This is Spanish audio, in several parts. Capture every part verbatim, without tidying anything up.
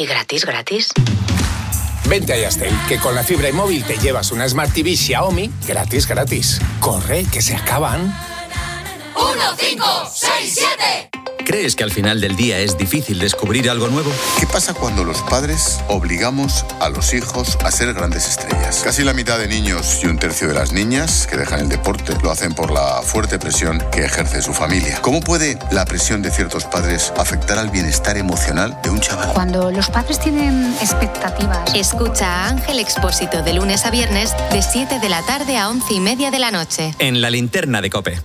¿Y gratis, gratis? Vente a Yastel, que con la fibra y móvil te llevas una Smart T V Xiaomi gratis, gratis. Corre, que se acaban. uno, cinco, seis, siete. ¿Crees que al final del día es difícil descubrir algo nuevo? ¿Qué pasa cuando los padres obligamos a los hijos a ser grandes estrellas? Casi la mitad de niños y un tercio de las niñas que dejan el deporte lo hacen por la fuerte presión que ejerce su familia. ¿Cómo puede la presión de ciertos padres afectar al bienestar emocional de un chaval? Cuando los padres tienen expectativas. Escucha a Ángel Expósito de lunes a viernes de siete de la tarde a once y media de la noche. En La Linterna de COPE.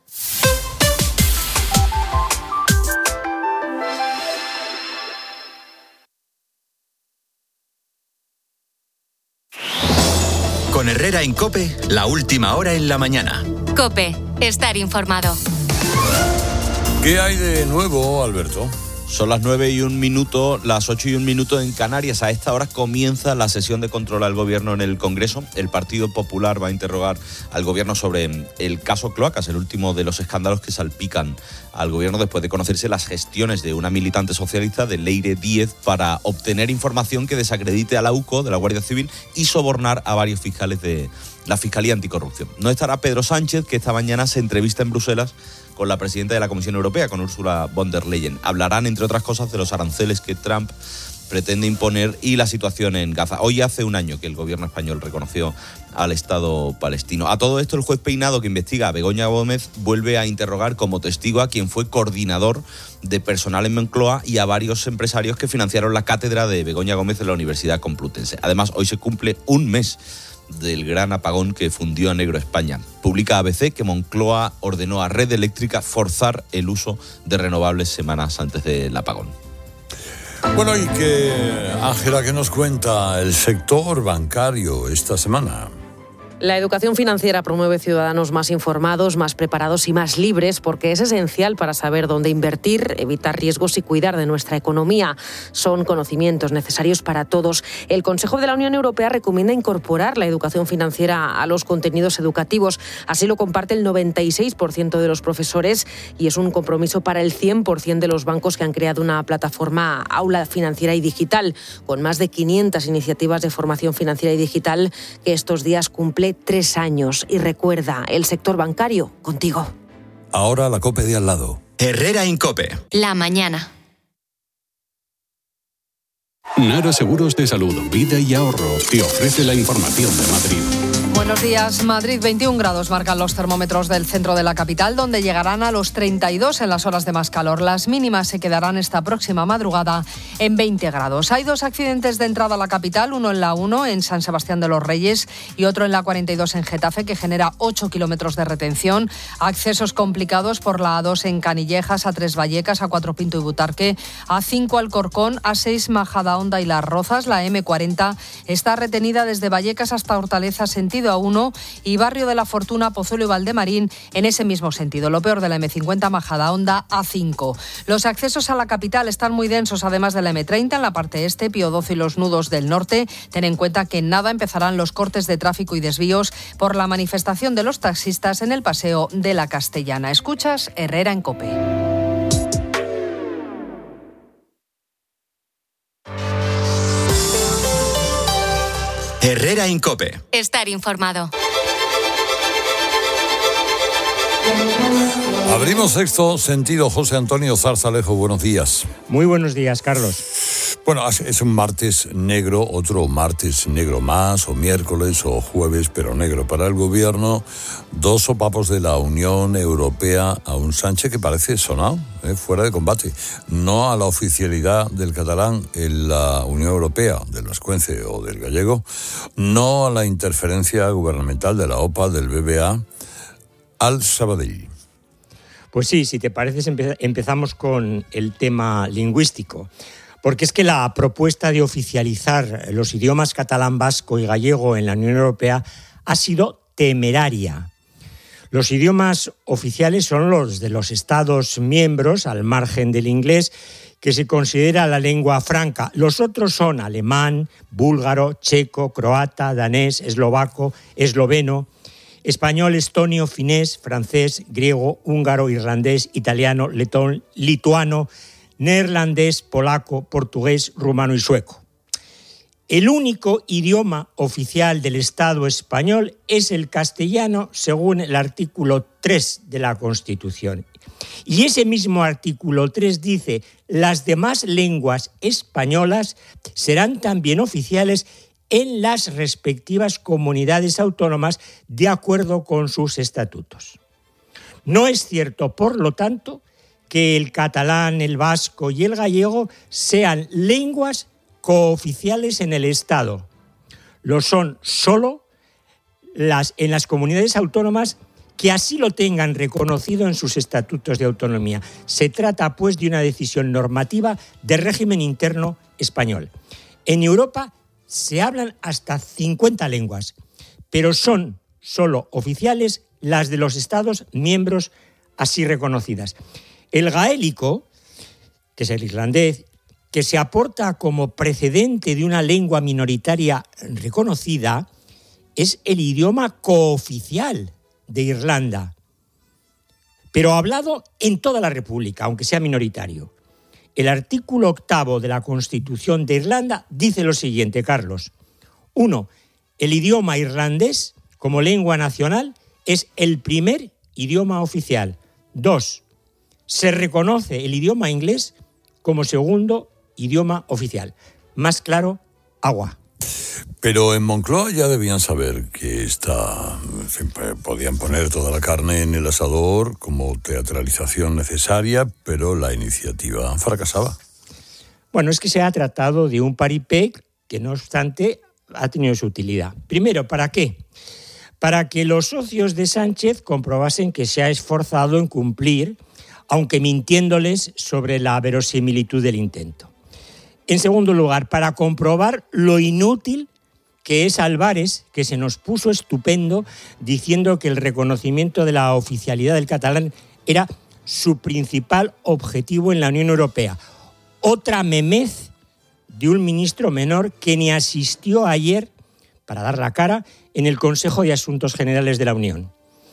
Con Herrera en COPE, la última hora en la mañana. COPE, estar informado. ¿Qué hay de nuevo, Alberto? Son las nueve y un minuto, las ocho y un minuto en Canarias. A esta hora comienza la sesión de control al gobierno en el Congreso. El Partido Popular va a interrogar al gobierno sobre el caso Cloacas, el último de los escándalos que salpican al gobierno después de conocerse las gestiones de una militante socialista, de Leire Díez, para obtener información que desacredite a la U C O, de la Guardia Civil, y sobornar a varios fiscales de la Fiscalía Anticorrupción. No estará Pedro Sánchez, que esta mañana se entrevista en Bruselas con la presidenta de la Comisión Europea, con Ursula von der Leyen. Hablarán, entre otras cosas, de los aranceles que Trump pretende imponer y la situación en Gaza. Hoy hace un año que el gobierno español reconoció al Estado palestino. A todo esto, el juez Peinado, que investiga a Begoña Gómez, vuelve a interrogar como testigo a quien fue coordinador de personal en Moncloa y a varios empresarios que financiaron la cátedra de Begoña Gómez en la Universidad Complutense. Además, hoy se cumple un mes del gran apagón que fundió a negro España. Publica A B C que Moncloa ordenó a Red Eléctrica forzar el uso de renovables semanas antes del apagón. Bueno, y que, Ángela, ¿qué nos cuenta el sector bancario esta semana? La educación financiera promueve ciudadanos más informados, más preparados y más libres, porque es esencial para saber dónde invertir, evitar riesgos y cuidar de nuestra economía. Son conocimientos necesarios para todos. El Consejo de la Unión Europea recomienda incorporar la educación financiera a los contenidos educativos. Así lo comparte el noventa y seis por ciento de los profesores y es un compromiso para el cien por ciento de los bancos que han creado una plataforma Aula Financiera y Digital, con más de quinientas iniciativas de formación financiera y digital que estos días cumple tres años. Y recuerda, el sector bancario, contigo. Ahora la COPE de al lado. Herrera en COPE. La mañana. Nara Seguros de Salud, Vida y Ahorro te ofrece la información de Madrid. Buenos días. Madrid, veintiún grados marcan los termómetros del centro de la capital, donde llegarán a los treinta y dos en las horas de más calor. Las mínimas se quedarán esta próxima madrugada en veinte grados. Hay dos accidentes de entrada a la capital, uno en la uno en San Sebastián de los Reyes y otro en la cuarenta y dos en Getafe, que genera ocho kilómetros de retención. Accesos complicados por la A dos en Canillejas, A tres Vallecas, A cuatro Pinto y Butarque, A cinco Alcorcón, A seis Majadahonda y Las Rozas. La eme cuarenta está retenida desde Vallecas hasta Hortaleza, sentido A uno, y Barrio de la Fortuna, Pozuelo y Valdemarín en ese mismo sentido. Lo peor de la eme cincuenta, Majadahonda, A cinco. Los accesos a la capital están muy densos, además de la eme treinta en la parte este, Pío doce y los nudos del norte. Ten en cuenta que en nada empezarán los cortes de tráfico y desvíos por la manifestación de los taxistas en el Paseo de la Castellana. Escuchas Herrera en COPE. Herrera en COPE. Estar informado. Abrimos Sexto Sentido. José Antonio Zarzalejo, buenos días. Muy buenos días, Carlos. Bueno, es un martes negro, otro martes negro más, o miércoles o jueves, pero negro para el gobierno. Dos sopapos de la Unión Europea a un Sánchez que parece sonado, eh, fuera de combate. No a la oficialidad del catalán en la Unión Europea, del vascuence o del gallego. No a la interferencia gubernamental de la OPA, del B B A, al Sabadell. Pues sí, si te parece, empezamos con el tema lingüístico. Porque es que la propuesta de oficializar los idiomas catalán, vasco y gallego en la Unión Europea ha sido temeraria. Los idiomas oficiales son los de los Estados miembros, al margen del inglés, que se considera la lengua franca. Los otros son alemán, búlgaro, checo, croata, danés, eslovaco, esloveno, español, estonio, finés, francés, griego, húngaro, irlandés, italiano, letón, lituano, neerlandés, polaco, portugués, rumano y sueco. El único idioma oficial del Estado español es el castellano, según el artículo tres de la Constitución. Y ese mismo artículo tres dice: las demás lenguas españolas serán también oficiales en las respectivas comunidades autónomas de acuerdo con sus estatutos. No es cierto, por lo tanto, que el catalán, el vasco y el gallego sean lenguas cooficiales en el Estado. Lo son solo las, en las comunidades autónomas que así lo tengan reconocido en sus estatutos de autonomía. Se trata, pues, de una decisión normativa de régimen interno español. En Europa se hablan hasta cincuenta lenguas, pero son solo oficiales las de los Estados miembros así reconocidas. El gaélico, que es el irlandés, que se aporta como precedente de una lengua minoritaria reconocida, es el idioma cooficial de Irlanda, pero hablado en toda la República, aunque sea minoritario. El artículo octavo de la Constitución de Irlanda dice lo siguiente, Carlos. Uno, el idioma irlandés, como lengua nacional, es el primer idioma oficial. Dos, se reconoce el idioma inglés como segundo idioma oficial. Más claro, agua. Pero en Moncloa ya debían saber que esta, en fin, podían poner toda la carne en el asador como teatralización necesaria, pero la iniciativa fracasaba. Bueno, es que se ha tratado de un paripé que, no obstante, ha tenido su utilidad. Primero, ¿para qué? Para que los socios de Sánchez comprobasen que se ha esforzado en cumplir, aunque mintiéndoles sobre la verosimilitud del intento. En segundo lugar, para comprobar lo inútil que es Álvarez, que se nos puso estupendo diciendo que el reconocimiento de la oficialidad del catalán era su principal objetivo en la Unión Europea. Otra memez de un ministro menor que ni asistió ayer, para dar la cara, en el Consejo de Asuntos Generales de la Unión.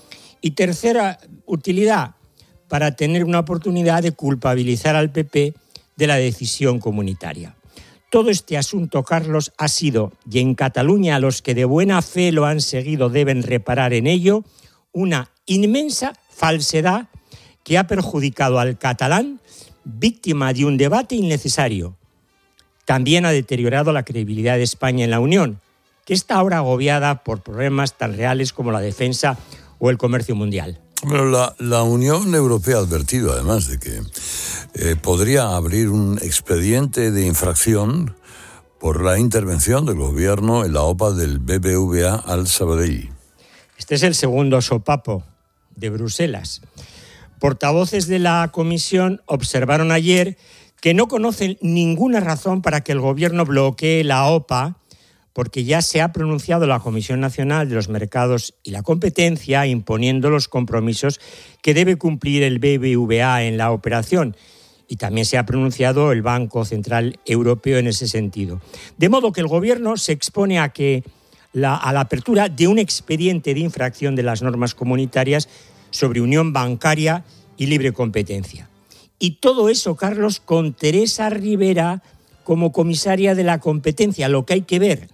Y tercera utilidad, para tener una oportunidad de culpabilizar al P P de la decisión comunitaria. Todo este asunto, Carlos, ha sido, y en Cataluña los que de buena fe lo han seguido deben reparar en ello, una inmensa falsedad que ha perjudicado al catalán, víctima de un debate innecesario. También ha deteriorado la credibilidad de España en la Unión, que está ahora agobiada por problemas tan reales como la defensa o el comercio mundial. Pero la, la Unión Europea ha advertido, además, de que eh, podría abrir un expediente de infracción por la intervención del gobierno en la O P A del B B V A al Sabadell. Este es el segundo sopapo de Bruselas. Portavoces de la Comisión observaron ayer que no conocen ninguna razón para que el gobierno bloquee la O P A, porque ya se ha pronunciado la Comisión Nacional de los Mercados y la Competencia imponiendo los compromisos que debe cumplir el B B V A en la operación. Y también se ha pronunciado el Banco Central Europeo en ese sentido. De modo que el Gobierno se expone a, que la, a la apertura de un expediente de infracción de las normas comunitarias sobre unión bancaria y libre competencia. Y todo eso, Carlos, con Teresa Rivera como comisaria de la competencia, lo que hay que ver.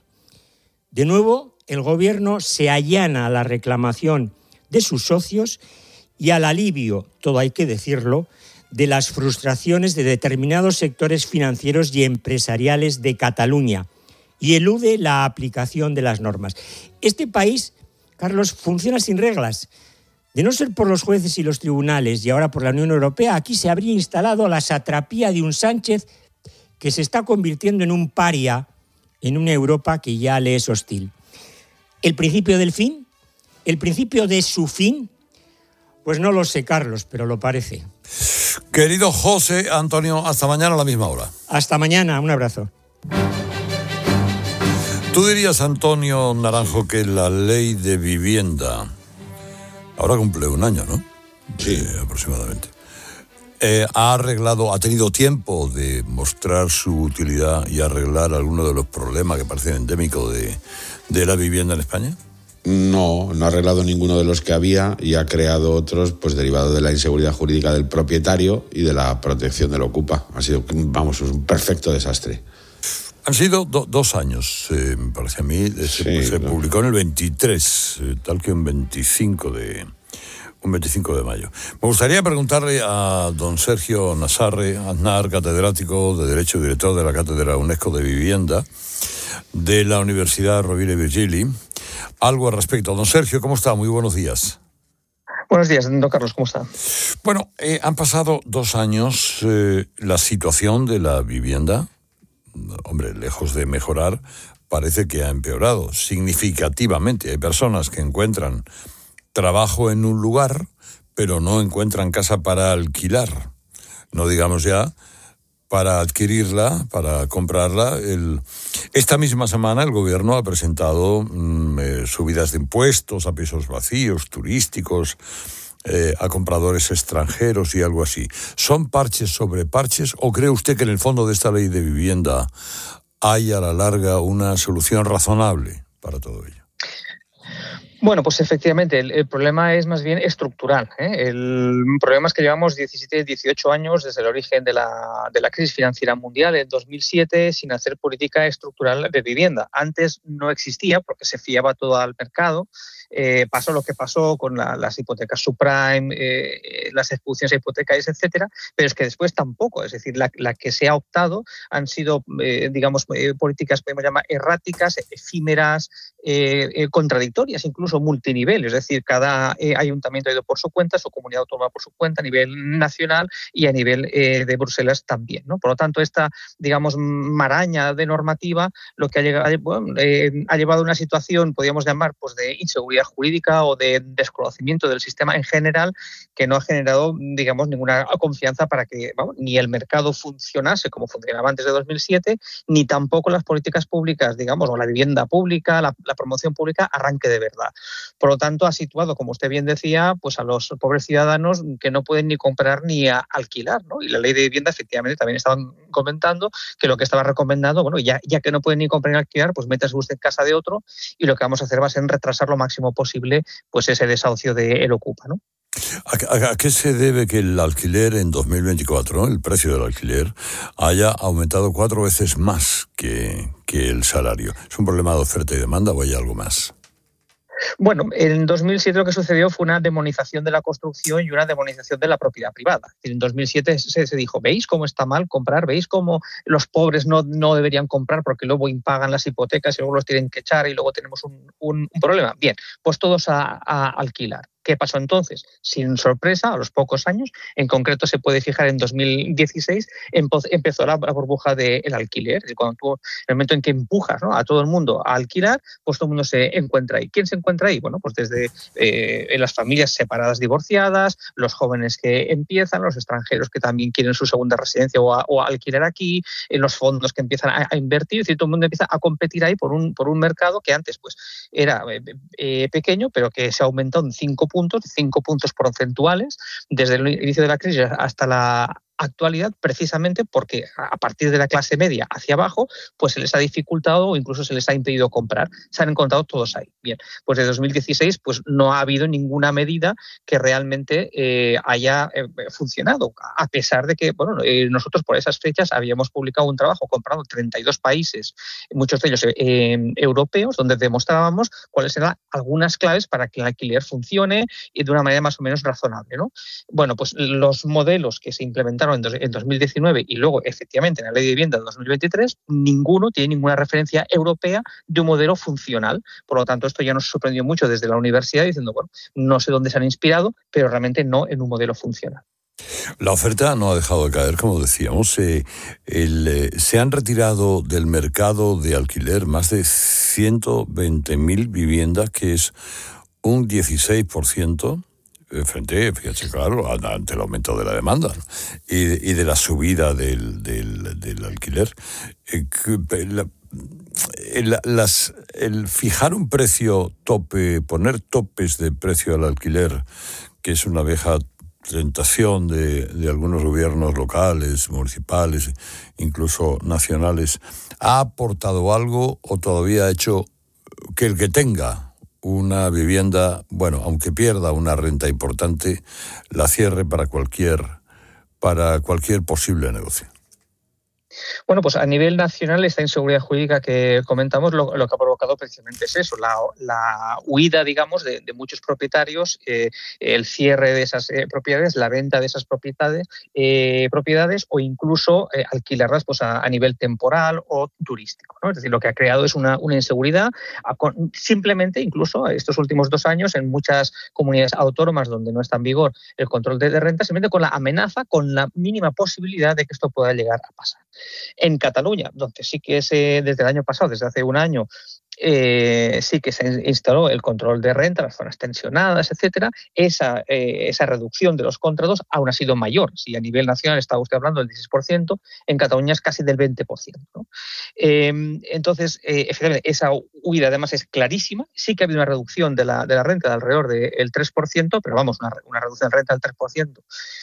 De nuevo, el Gobierno se allana a la reclamación de sus socios y al alivio, todo hay que decirlo, de las frustraciones de determinados sectores financieros y empresariales de Cataluña y elude la aplicación de las normas. Este país, Carlos, funciona sin reglas. De no ser por los jueces y los tribunales y ahora por la Unión Europea, aquí se habría instalado la satrapía de un Sánchez que se está convirtiendo en un paria en una Europa que ya le es hostil. ¿El principio del fin? ¿El principio de su fin? Pues no lo sé, Carlos, pero lo parece. Querido José Antonio, hasta mañana a la misma hora. Hasta mañana, un abrazo. Tú dirías, Antonio Naranjo, que la ley de vivienda ahora cumple un año, ¿no? Sí. Eh, aproximadamente. Eh, ha arreglado, ha tenido tiempo de mostrar su utilidad y arreglar algunos de los problemas que parecen endémicos de, de la vivienda en España. No, no ha arreglado ninguno de los que había y ha creado otros, pues derivado de la inseguridad jurídica del propietario y de la protección del ocupa. Ha sido, vamos, un perfecto desastre. Han sido do, dos años, eh, me parece a mí. Se, sí, se no. publicó en el veintitrés, eh, tal que un veinticinco de... un veinticinco de mayo. Me gustaría preguntarle a don Sergio Nazarre Aznar, catedrático de Derecho y director de la Cátedra UNESCO de Vivienda de la Universidad Rovira i Virgili, algo al respecto. Don Sergio, ¿cómo está? Muy buenos días. Buenos días, don Carlos, ¿cómo está? Bueno, eh, han pasado dos años. Eh, la situación de la vivienda, hombre, lejos de mejorar, parece que ha empeorado significativamente. Hay personas que encuentran trabajo en un lugar, pero no encuentran casa para alquilar. No digamos ya para adquirirla, para comprarla. El... Esta misma semana el gobierno ha presentado mmm, eh, subidas de impuestos a pisos vacíos, turísticos, eh, a compradores extranjeros y algo así. ¿Son parches sobre parches o cree usted que en el fondo de esta ley de vivienda hay a la larga una solución razonable para todo ello? Bueno, pues efectivamente, el, el problema es más bien estructural, ¿eh? El problema es que llevamos diecisiete, dieciocho años desde el origen de la, de la crisis financiera mundial en dos mil siete sin hacer política estructural de vivienda. Antes no existía porque se fiaba todo al mercado. Eh, pasó lo que pasó con la, las hipotecas subprime, eh, las ejecuciones hipotecarias, etcétera, pero es que después tampoco. Es decir, la, la que se ha optado han sido, eh, digamos, eh, políticas, podemos llamar, erráticas, efímeras, eh, eh, contradictorias, incluso multinivel. Es decir, cada eh, ayuntamiento ha ido por su cuenta, su comunidad autónoma por su cuenta, a nivel nacional y a nivel eh, de Bruselas también, ¿no? Por lo tanto, esta, digamos, maraña de normativa lo que ha, llegado, bueno, eh, ha llevado a una situación, podríamos llamar, pues de inseguridad jurídica o de desconocimiento del sistema en general, que no ha generado, digamos, ninguna confianza para que, vamos, ni el mercado funcionase como funcionaba antes de dos mil siete, ni tampoco las políticas públicas, digamos, o la vivienda pública, la, la promoción pública arranque de verdad. Por lo tanto, ha situado, como usted bien decía, pues a los pobres ciudadanos que no pueden ni comprar ni a alquilar, ¿no? Y la ley de vivienda, efectivamente, también estaban comentando que lo que estaba recomendando, bueno, ya, ya que no pueden ni comprar ni alquilar, pues métase usted en casa de otro y lo que vamos a hacer va a ser retrasar lo máximo posible pues ese desahucio de el ocupa, ¿no? ¿A, a, ¿A qué se debe que el alquiler en dos mil veinticuatro, el precio del alquiler, haya aumentado cuatro veces más que, que el salario? ¿Es un problema de oferta y demanda o hay algo más? Bueno, en dos mil siete lo que sucedió fue una demonización de la construcción y una demonización de la propiedad privada. En dos mil siete se, se dijo, ¿veis cómo está mal comprar? ¿Veis cómo los pobres no, no deberían comprar porque luego impagan las hipotecas y luego los tienen que echar y luego tenemos un, un, un problema? Bien, pues todos a, a alquilar. ¿Qué pasó entonces? Sin sorpresa, a los pocos años, en concreto se puede fijar en dos mil dieciséis, empezó la burbuja del alquiler. Cuando tú, en el momento en que empujas, ¿no?, a todo el mundo a alquilar, pues todo el mundo se encuentra ahí. ¿Quién se encuentra ahí? Bueno, pues desde eh, las familias separadas divorciadas, los jóvenes que empiezan, los extranjeros que también quieren su segunda residencia o, a, o a alquilar aquí, en los fondos que empiezan a, a invertir, es decir, todo el mundo empieza a competir ahí por un, por un mercado que antes pues era eh, eh, pequeño, pero que se ha aumentado en cinco puntos, cinco puntos porcentuales, desde el inicio de la crisis hasta la actualidad, precisamente porque a partir de la clase media hacia abajo, pues se les ha dificultado o incluso se les ha impedido comprar. Se han encontrado todos ahí. Bien, pues de dos mil dieciséis pues no ha habido ninguna medida que realmente eh, haya eh, funcionado, a pesar de que, bueno, eh, nosotros por esas fechas habíamos publicado un trabajo comparando treinta y dos países, muchos de ellos eh, europeos, donde demostrábamos cuáles eran algunas claves para que el alquiler funcione y de una manera más o menos razonable, ¿no? Bueno, pues los modelos que se implementaron en dos mil diecinueve y luego efectivamente en la Ley de Vivienda de dos mil veintitrés, ninguno tiene ninguna referencia europea de un modelo funcional. Por lo tanto, esto ya nos sorprendió mucho desde la universidad diciendo, bueno, no sé dónde se han inspirado, pero realmente no en un modelo funcional. La oferta no ha dejado de caer, como decíamos. Eh, el, eh, se han retirado del mercado de alquiler más de ciento veinte mil viviendas, que es un dieciséis por ciento. Frente, fíjate, claro, ante el aumento de la demanda, ¿no?, y, y de la subida del, del, del alquiler. La, el, las, el fijar un precio tope, poner topes de precio al alquiler, que es una vieja tentación de, de algunos gobiernos locales, municipales, incluso nacionales, ¿ha aportado algo o todavía ha hecho que el que tenga una vivienda, bueno, aunque pierda una renta importante, la cierre para cualquier, para cualquier posible negocio? Bueno, pues a nivel nacional esta inseguridad jurídica que comentamos lo, lo que ha provocado precisamente es eso, la, la huida, digamos, de, de muchos propietarios, eh, el cierre de esas eh, propiedades, la venta de esas propiedades, eh, propiedades o incluso eh, alquilarlas pues, a, a nivel temporal o turístico, ¿no? Es decir, lo que ha creado es una, una inseguridad a, con, simplemente, incluso estos últimos dos años, en muchas comunidades autónomas donde no está en vigor el control de, de renta, simplemente con la amenaza, con la mínima posibilidad de que esto pueda llegar a pasar. En Cataluña, donde sí que es, eh, desde el año pasado, desde hace un año, eh, sí que se instaló el control de renta, las zonas tensionadas, etcétera, esa, eh, esa reducción de los contratos aún ha sido mayor. Si a nivel nacional está usted hablando del dieciséis por ciento, en Cataluña es casi del veinte por ciento, ¿no? Eh, entonces, eh, efectivamente, esa huida además es clarísima. Sí que ha habido una reducción de la, de la renta de alrededor del tres por ciento, pero vamos, una, una reducción de renta del tres por ciento.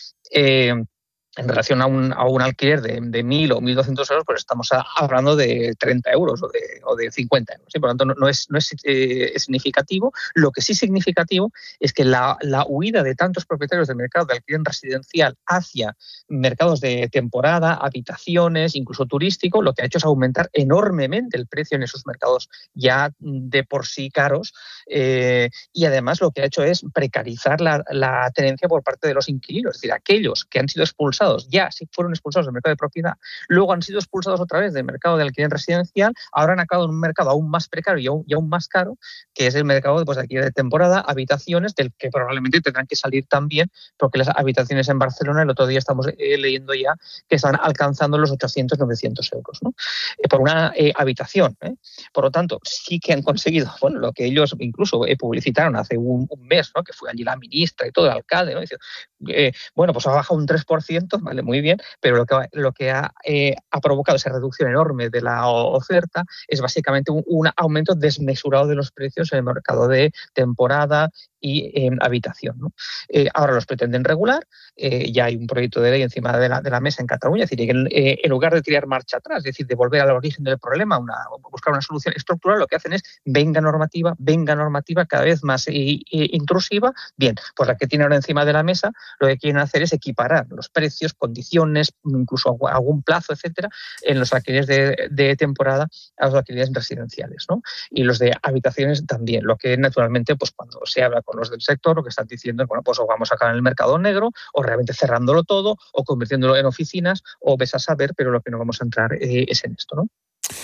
Eh, En relación a un, a un alquiler de, de mil o mil doscientos euros, pues estamos a, hablando de treinta euros o de, o de cincuenta euros. ¿Sí? Por lo tanto, no, no, es, no es, eh, es significativo. Lo que sí es significativo es que la, la huida de tantos propietarios del mercado de alquiler residencial hacia mercados de temporada, habitaciones, incluso turístico, lo que ha hecho es aumentar enormemente el precio en esos mercados ya de por sí caros, eh, y además lo que ha hecho es precarizar la, la tenencia por parte de los inquilinos. Es decir, aquellos que han sido expulsados ya sí fueron expulsados del mercado de propiedad, luego han sido expulsados otra vez del mercado de alquiler residencial, ahora han acabado en un mercado aún más precario y aún, y aún más caro, que es el mercado pues, de alquiler de temporada, habitaciones, del que probablemente tendrán que salir también, porque las habitaciones en Barcelona, el otro día estamos eh, leyendo ya que están alcanzando los ochocientos, novecientos euros, ¿no? eh, por una eh, habitación. ¿eh? Por lo tanto, sí que han conseguido, bueno, lo que ellos incluso eh, publicitaron hace un, un mes, ¿no? Que fue allí la ministra y todo, el alcalde, ¿no? Dice, eh, bueno, pues ha bajado un tres por ciento, vale, muy bien, pero lo que, lo que ha, eh, ha provocado esa reducción enorme de la oferta es básicamente un, un aumento desmesurado de los precios en el mercado de temporada y eh, habitación, ¿no? Eh, ahora los pretenden regular, eh, ya hay un proyecto de ley encima de la, de la mesa en Cataluña, es decir, que eh, en lugar de tirar marcha atrás, es decir, de volver al origen del problema, una, buscar una solución estructural, lo que hacen es venga normativa, venga normativa cada vez más eh, eh, intrusiva. Bien, pues la que tiene ahora encima de la mesa, lo que quieren hacer es equiparar los precios, condiciones, incluso algún plazo, etcétera, en los alquileres de, de temporada a los alquileres residenciales, ¿no? Y los de habitaciones también, lo que naturalmente, pues cuando se habla con los del sector, lo que están diciendo es, bueno, pues o vamos a acabar en el mercado negro, o realmente cerrándolo todo, o convirtiéndolo en oficinas, o ves a saber, pero lo que no vamos a entrar eh, es en esto, ¿no?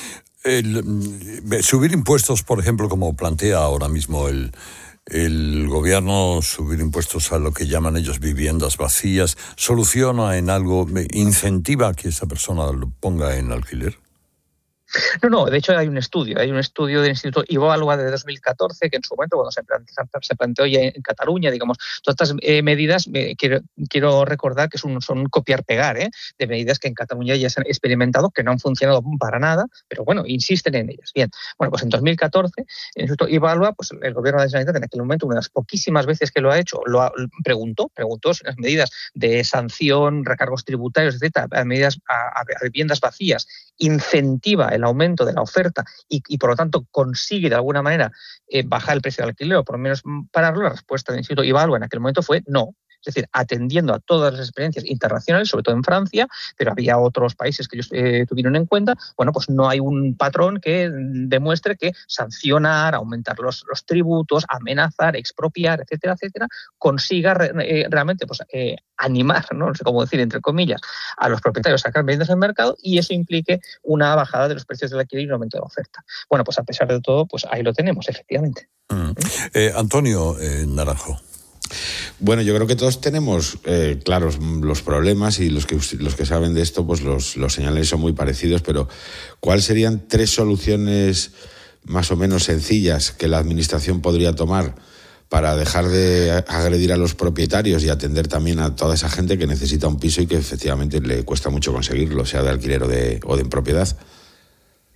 El, subir impuestos, por ejemplo, como plantea ahora mismo el, el gobierno, subir impuestos a lo que llaman ellos viviendas vacías, ¿soluciona en algo, incentiva a que esa persona lo ponga en alquiler? No, no, de hecho hay un estudio, hay un estudio del Instituto Iválua de dos mil catorce que en su momento, cuando se planteó, se planteó ya en Cataluña, digamos, todas estas eh, medidas, eh, quiero, quiero recordar que son, son copiar-pegar ¿eh? de medidas que en Cataluña ya se han experimentado, que no han funcionado para nada, pero bueno, insisten en ellas. Bien, bueno, pues en dos mil catorce, el Instituto Iválua, pues el gobierno de la Generalitat en aquel momento, una de las poquísimas veces que lo ha hecho, lo ha, preguntó, preguntó si las medidas de sanción, recargos tributarios, etcétera, a medidas a, a viviendas vacías, incentiva el aumento de la oferta y, y por lo tanto consigue de alguna manera eh, bajar el precio del alquiler o por lo menos pararlo. La respuesta del Instituto Iválua en aquel momento fue no. Es decir, atendiendo a todas las experiencias internacionales, sobre todo en Francia, pero había otros países que ellos eh, tuvieron en cuenta, bueno, pues no hay un patrón que demuestre que sancionar, aumentar los, los tributos, amenazar, expropiar, etcétera, etcétera, consiga re, eh, realmente pues, eh, animar, ¿no? No sé cómo decir, entre comillas, a los propietarios a sacar viviendas al mercado y eso implique una bajada de los precios del alquiler y un aumento de la oferta. Bueno, pues a pesar de todo, pues ahí lo tenemos, efectivamente. Mm. Eh, Antonio eh, Naranjo. Bueno, yo creo que todos tenemos eh, claros los problemas y los que los que saben de esto pues los, los señales son muy parecidos, pero ¿cuáles serían tres soluciones más o menos sencillas que la administración podría tomar para dejar de agredir a los propietarios y atender también a toda esa gente que necesita un piso y que efectivamente le cuesta mucho conseguirlo, sea de alquiler o de, o de en propiedad?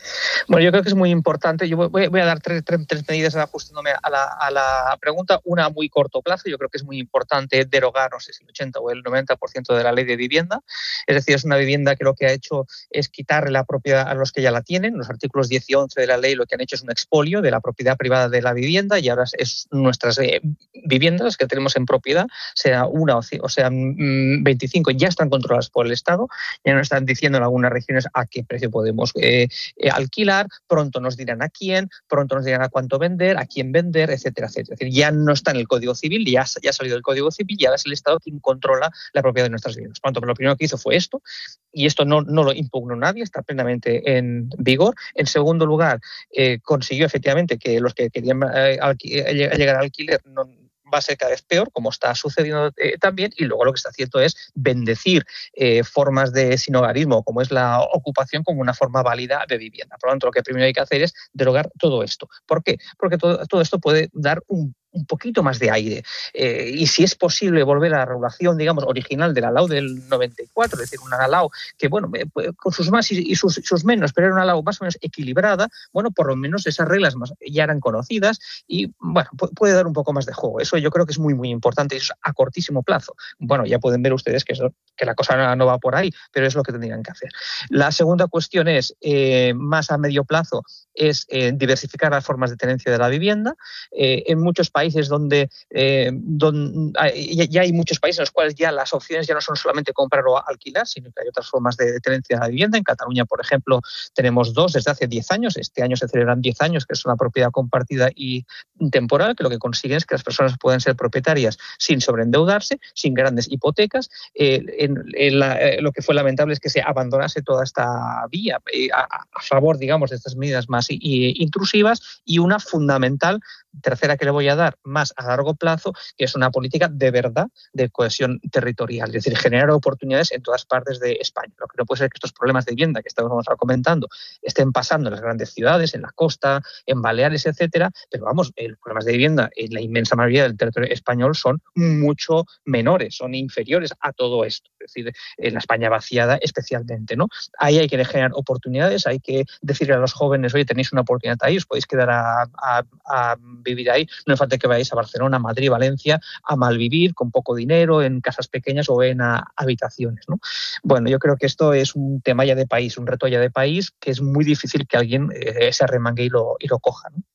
Bueno, yo creo que es muy importante. Yo voy, voy a dar tres, tres, tres medidas ajustándome a la, a la pregunta. Una a muy corto plazo. Yo creo que es muy importante derogar, no sé si el ochenta o el noventa por ciento de la ley de vivienda. Es decir, es una vivienda que lo que ha hecho es quitarle la propiedad a los que ya la tienen. Los artículos diez y once de la ley lo que han hecho es un expolio de la propiedad privada de la vivienda y ahora es nuestras eh, viviendas que tenemos en propiedad, sea una o, o sea veinticinco, ya están controladas por el Estado. Ya nos están diciendo en algunas regiones a qué precio podemos eh, eh, alquilar, pronto nos dirán a quién, pronto nos dirán a cuánto vender, a quién vender, etcétera, etcétera. Es decir, ya no está en el Código Civil, ya, ya ha salido del Código Civil y ahora es el Estado quien controla la propiedad de nuestras viviendas. Por lo tanto, lo primero que hizo fue esto, y esto no, no lo impugnó nadie, está plenamente en vigor. En segundo lugar, eh, consiguió efectivamente que los que querían eh, alqui- llegar al alquiler no va a ser cada vez peor, como está sucediendo eh, también, y luego lo que está haciendo es bendecir eh, formas de sinhogarismo, como es la ocupación, como una forma válida de vivienda. Por lo tanto, lo que primero hay que hacer es derogar todo esto. ¿Por qué? Porque todo, todo esto puede dar un un poquito más de aire. Eh, y si es posible volver a la regulación, digamos, original de la L A U del noventa y cuatro, es decir, una L A U que, bueno, con sus más y sus, sus menos, pero era una L A U más o menos equilibrada, bueno, por lo menos esas reglas más ya eran conocidas y, bueno, puede dar un poco más de juego. Eso yo creo que es muy, muy importante y eso es a cortísimo plazo. Bueno, ya pueden ver ustedes que, eso, que la cosa no va por ahí, pero es lo que tendrían que hacer. La segunda cuestión es, eh, más a medio plazo, es eh, diversificar las formas de tenencia de la vivienda. Eh, en muchos países donde, eh, donde hay, ya hay muchos países en los cuales ya las opciones ya no son solamente comprar o alquilar, sino que hay otras formas de tenencia de la vivienda. En Cataluña, por ejemplo, tenemos dos desde hace diez años. Este año se celebran diez años, que es una propiedad compartida y temporal, que lo que consiguen es que las personas puedan ser propietarias sin sobreendeudarse, sin grandes hipotecas. Eh, en, en la, eh, lo que fue lamentable es que se abandonase toda esta vía eh, a, a favor, digamos, de estas medidas más y, intrusivas, y una fundamental, tercera que le voy a dar, más a largo plazo, que es una política de verdad de cohesión territorial, es decir, generar oportunidades en todas partes de España. Lo que no puede ser que estos problemas de vivienda que estamos comentando estén pasando en las grandes ciudades, en la costa, en Baleares, etcétera, pero vamos, los problemas de vivienda en la inmensa mayoría del territorio español son mucho menores, son inferiores a todo esto, es decir, en la España vaciada especialmente, ¿no? Ahí hay que generar oportunidades, hay que decirle a los jóvenes, oye, tenéis una oportunidad ahí, os podéis quedar a, a, a vivir ahí, no hace falta que vayáis a Barcelona, Madrid, Valencia, a malvivir con poco dinero, en casas pequeñas o en a, habitaciones, ¿no? Bueno, yo creo que esto es un tema ya de país, un reto ya de país, que es muy difícil que alguien eh, se arremangue y lo, y lo coja, ¿no?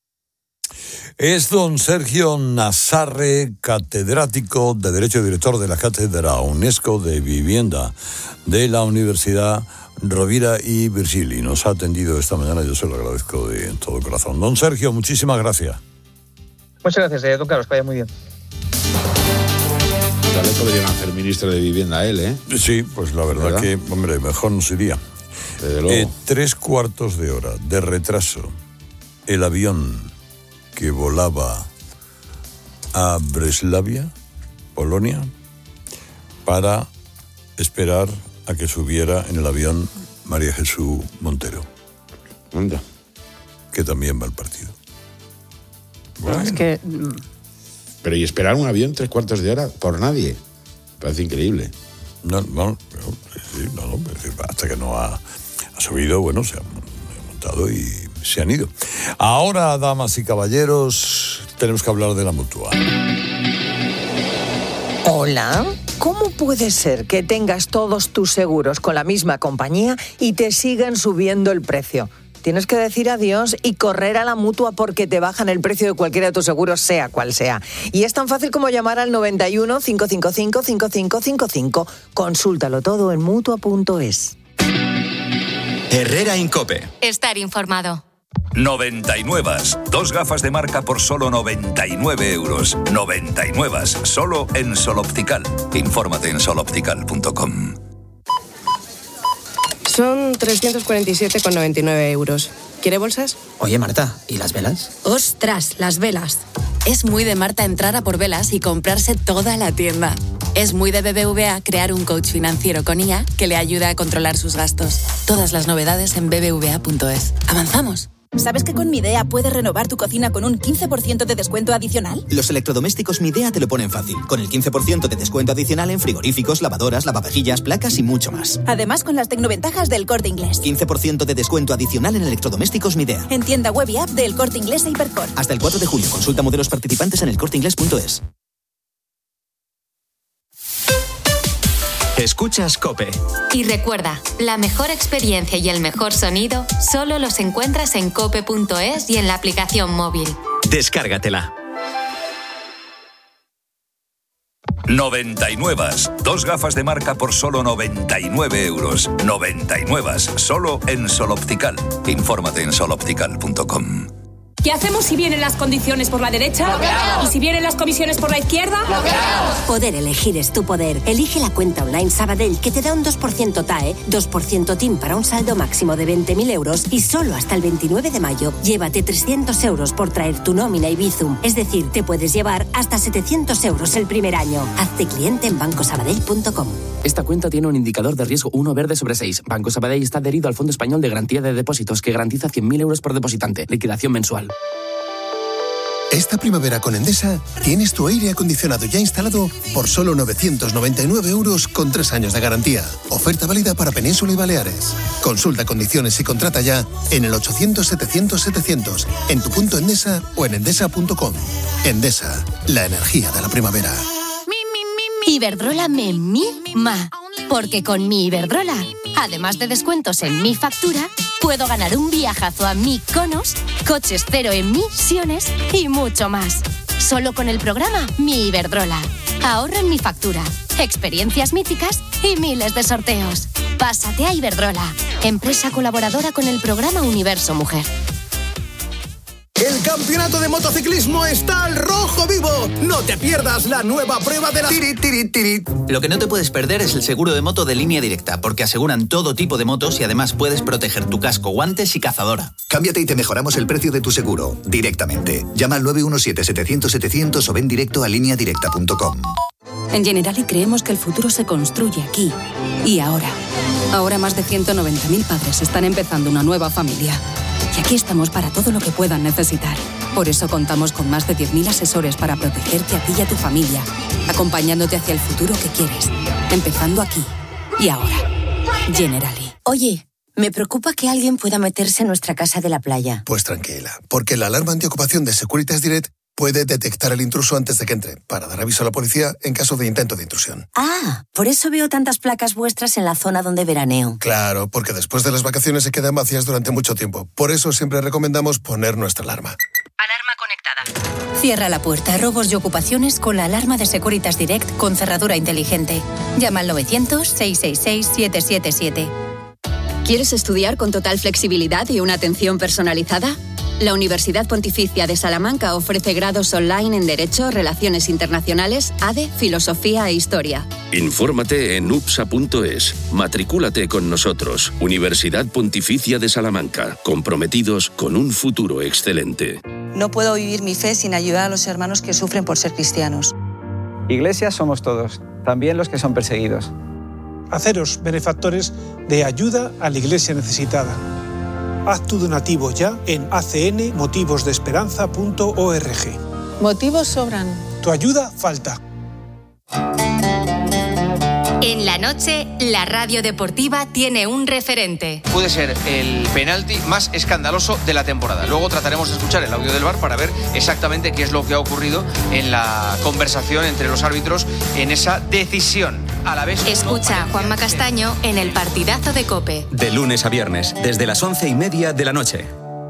Es don Sergio Nazarre, catedrático de Derecho y director de la Cátedra UNESCO de Vivienda de la Universidad Rovira y Virgili. Nos ha atendido esta mañana, yo se lo agradezco de todo corazón. Don Sergio, muchísimas gracias. Muchas gracias, eh, don Carlos, que vaya muy bien. Ya le podrían hacer ministro de Vivienda a él, ¿eh? Sí, pues la verdad, ¿verdad? Que, hombre, mejor no sería. Desde luego. Eh, tres cuartos de hora de retraso. El avión que volaba a Breslavia, Polonia, para esperar a que subiera en el avión María Jesús Montero. Anda. Que también va al partido. Bueno. Es que... Pero ¿y esperar un avión tres cuartos de hora por nadie? Parece increíble. No, no, sí, no, no, hasta que no ha, ha subido, bueno, se ha montado y se han ido. Ahora, damas y caballeros, tenemos que hablar de la Mutua. Hola, ¿cómo puede ser que tengas todos tus seguros con la misma compañía y te sigan subiendo el precio? Tienes que decir adiós y correr a la Mutua porque te bajan el precio de cualquiera de tus seguros, sea cual sea. Y es tan fácil como llamar al noventa y uno, cinco cinco cinco, cinco cinco cinco cinco. Consúltalo todo en mutua punto es. Herrera Incope. Estar informado. noventa y nueve. Dos gafas de marca por solo noventa y nueve euros. noventa y nueve. Solo en Sol Optical. Infórmate en sol optical punto com. Son trescientos cuarenta y siete con noventa y nueve euros. ¿Quiere bolsas? Oye, Marta, ¿y las velas? ¡Ostras, las velas! Es muy de Marta entrar a por velas y comprarse toda la tienda. Es muy de B B V A crear un coach financiero con I A que le ayuda a controlar sus gastos. Todas las novedades en b b v a punto es. ¡Avanzamos! ¿Sabes que con Midea puedes renovar tu cocina con un quince por ciento de descuento adicional? Los electrodomésticos Midea te lo ponen fácil, con el quince por ciento de descuento adicional en frigoríficos, lavadoras, lavavajillas, placas y mucho más. Además, con las tecnoventajas del Corte Inglés. quince por ciento de descuento adicional en electrodomésticos Midea. En tienda web y app del Corte Inglés e Hipercor. Hasta el cuatro de julio. Consulta modelos participantes en el corte inglés punto es. Escuchas COPE. Y recuerda, la mejor experiencia y el mejor sonido solo los encuentras en cope punto es y en la aplicación móvil. Descárgatela. noventa y nueve. Dos gafas de marca por solo noventa y nueve euros. noventa y nueve. Solo en Sol Optical. Infórmate en sol optical punto com. ¿Qué hacemos si vienen las condiciones por la derecha? ¡Bloqueados! ¿Y si vienen las comisiones por la izquierda? ¡Bloqueados! Poder elegir es tu poder. Elige la cuenta online Sabadell que te da un dos por ciento T A E, dos por ciento T I M para un saldo máximo de veinte mil euros y solo hasta el veintinueve de mayo llévate trescientos euros por traer tu nómina y Bizum. Es decir, te puedes llevar hasta setecientos euros el primer año. Hazte cliente en banco sabadell punto com. Esta cuenta tiene un indicador de riesgo uno verde sobre seis. Banco Sabadell está adherido al Fondo Español de Garantía de Depósitos que garantiza cien mil euros por depositante. Liquidación mensual. Esta primavera con Endesa tienes tu aire acondicionado ya instalado por solo novecientos noventa y nueve euros con tres años de garantía. Oferta válida para Península y Baleares. Consulta condiciones y contrata ya en el ochocientos setecientos setecientos, en tu punto Endesa o en endesa punto com. Endesa, la energía de la primavera. Iberdrola me mima, porque con mi Iberdrola, además de descuentos en mi factura, puedo ganar un viajazo a Mykonos, coches cero emisiones y mucho más. Solo con el programa Mi Iberdrola. Ahorro en mi factura, experiencias míticas y miles de sorteos. Pásate a Iberdrola, empresa colaboradora con el programa Universo Mujer. El campeonato de motociclismo está al rojo vivo. No te pierdas la nueva prueba de la Tirit, Tirit, Tirit. Lo que no te puedes perder es el seguro de moto de Línea Directa, porque aseguran todo tipo de motos y además puedes proteger tu casco, guantes y cazadora. Cámbiate y te mejoramos el precio de tu seguro directamente. Llama al nueve uno siete, setecientos, setecientos o ven directo a línea directa punto com. En Generali creemos que el futuro se construye aquí y ahora. Ahora más de ciento noventa mil padres están empezando una nueva familia. Y aquí estamos para todo lo que puedan necesitar. Por eso contamos con más de diez mil asesores para protegerte a ti y a tu familia, acompañándote hacia el futuro que quieres, empezando aquí y ahora. Generali. Oye, me preocupa que alguien pueda meterse en nuestra casa de la playa. Pues tranquila, porque la alarma antiocupación de Securitas Direct puede detectar el intruso antes de que entre, para dar aviso a la policía en caso de intento de intrusión. Ah, por eso veo tantas placas vuestras en la zona donde veraneo. Claro, porque después de las vacaciones se quedan vacías durante mucho tiempo. Por eso siempre recomendamos poner nuestra alarma. Alarma conectada. Cierra la puerta a robos y ocupaciones con la alarma de Securitas Direct con cerradura inteligente. Llama al novecientos, seiscientos sesenta y seis, siete siete siete. ¿Quieres estudiar con total flexibilidad y una atención personalizada? La Universidad Pontificia de Salamanca ofrece grados online en Derecho, Relaciones Internacionales, A D E, Filosofía e Historia. Infórmate en upsa punto es. Matricúlate con nosotros. Universidad Pontificia de Salamanca. Comprometidos con un futuro excelente. No puedo vivir mi fe sin ayudar a los hermanos que sufren por ser cristianos. Iglesia somos todos, también los que son perseguidos. Haceros benefactores de ayuda a la Iglesia necesitada. Haz tu donativo ya en a c n motivos de esperanza punto org. Motivos sobran. Tu ayuda falta. En la noche, la radio deportiva tiene un referente. Puede ser el penalti más escandaloso de la temporada. Luego trataremos de escuchar el audio del V A R para ver exactamente qué es lo que ha ocurrido en la conversación entre los árbitros en esa decisión. A la vez, escucha a Juanma Castaño en el partidazo de COPE. De lunes a viernes, desde las once y media de la noche.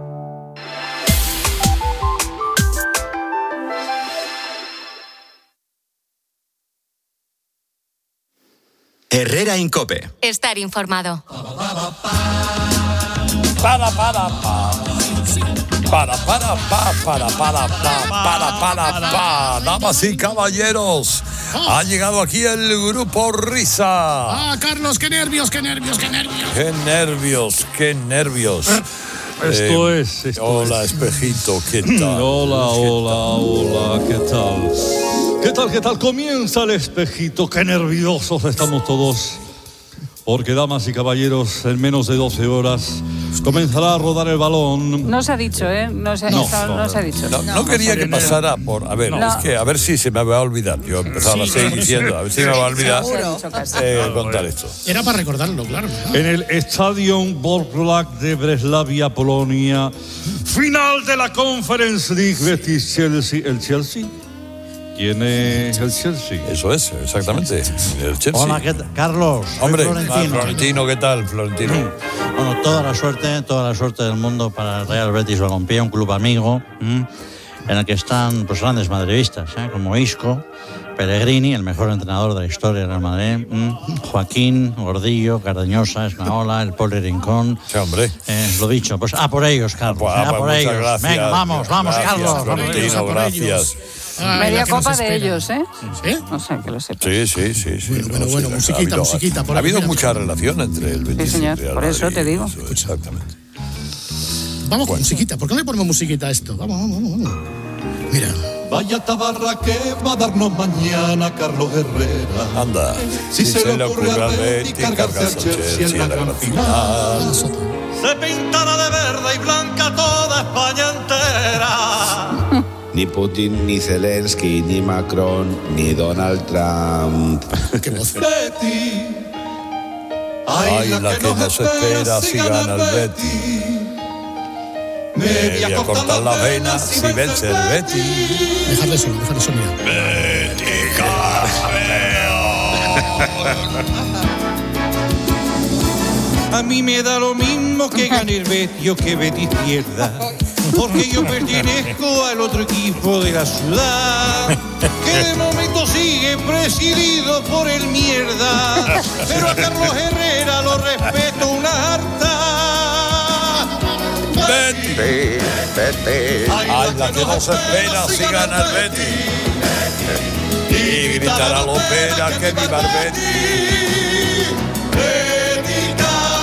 Herrera en COPE. Estar informado. Para, para, pa. Para, para, pa, para, para, pa, para, para, pa. Damas y caballeros, ha llegado aquí el grupo Risa. Ah, Carlos, qué nervios, qué nervios, qué nervios. Qué nervios, qué nervios. Esto Eh, es. Esto hola, es. espejito, ¿qué tal? Hola, hola, hola, ¿qué tal? ¿Qué tal, qué tal? Comienza el espejito. Qué nerviosos estamos todos. Porque, damas y caballeros, en menos de doce horas comenzará a rodar el balón. No se ha dicho, ¿eh? No se, No, no, no, no se ha dicho. No, no quería que pasara por... A ver, No. es que a ver si se me va a olvidar. Yo empezaba Sí. a seguir diciendo, a ver si me va a olvidar Seguro. eh, contar esto. Era para recordarlo, claro. En el Stadion Borglak de Breslavia, Polonia. Final de la Conference League Betis-Chelsea. ¿El Chelsea? ¿Quién es el Chelsea? Eso es, exactamente. El Chelsea. Hola, ¿qué tal? Carlos. soy Hombre, Florentino. ah, Florentino, ¿qué tal, Florentino? Bueno, toda la suerte, toda la suerte del mundo para el Real Betis Balompié, un club amigo, ¿m? en el que están pues grandes madridistas, ¿eh? como Isco, Pellegrini, el mejor entrenador de la historia del Real Madrid, ¿m? Joaquín, Gordillo, Cardeñosa, Esnaola, el Poli Rincón. Sí, hombre. Eh, lo dicho, pues a por ellos, Carlos. Ah, a pues por muchas ellos. gracias. Venga, vamos, vamos, Gracias, Carlos. Vamos, Florentino, a por gracias. ellos. Ay, Media la que copa nos de espera. ellos, ¿eh? ¿Sí? No sé, que lo sepa. Sí, sí, sí. sí Bueno, bueno, no, bueno, sí, musiquita, ha habido, musiquita, por Ha aquí, habido mira. mucha relación entre el Betis Sí, señor, y el Real por eso Madrid, te digo. eso, exactamente. Vamos con musiquita. ¿Por qué no le ponemos musiquita a esto? Vamos, vamos, vamos. vamos. Mira. Vaya tabarra que va a darnos mañana Carlos Herrera. Anda, Si se le ocurre al Betis cargarse al Chelsea en la gran final. Se pintará de verde y blanca toda España entera. Ni Putin, ni Zelensky, ni Macron, ni Donald Trump. ¿Qué voz? Betis. Ay, la que nos espera si gana el Betis. Me voy a cortar las venas si vence el Betis. Dejadle solo, dejadle solo, mira. Betis campeón. A mí me da lo mismo que gane el Betis o que Betis pierda, porque yo pertenezco al otro equipo de la ciudad, que de momento sigue presidido por el mierda, pero a Carlos Herrera lo respeto una harta. Betis, Betis. Ay, la que nos espera si gana el Betis. Y gritará Lopera que viva el Betis. Betis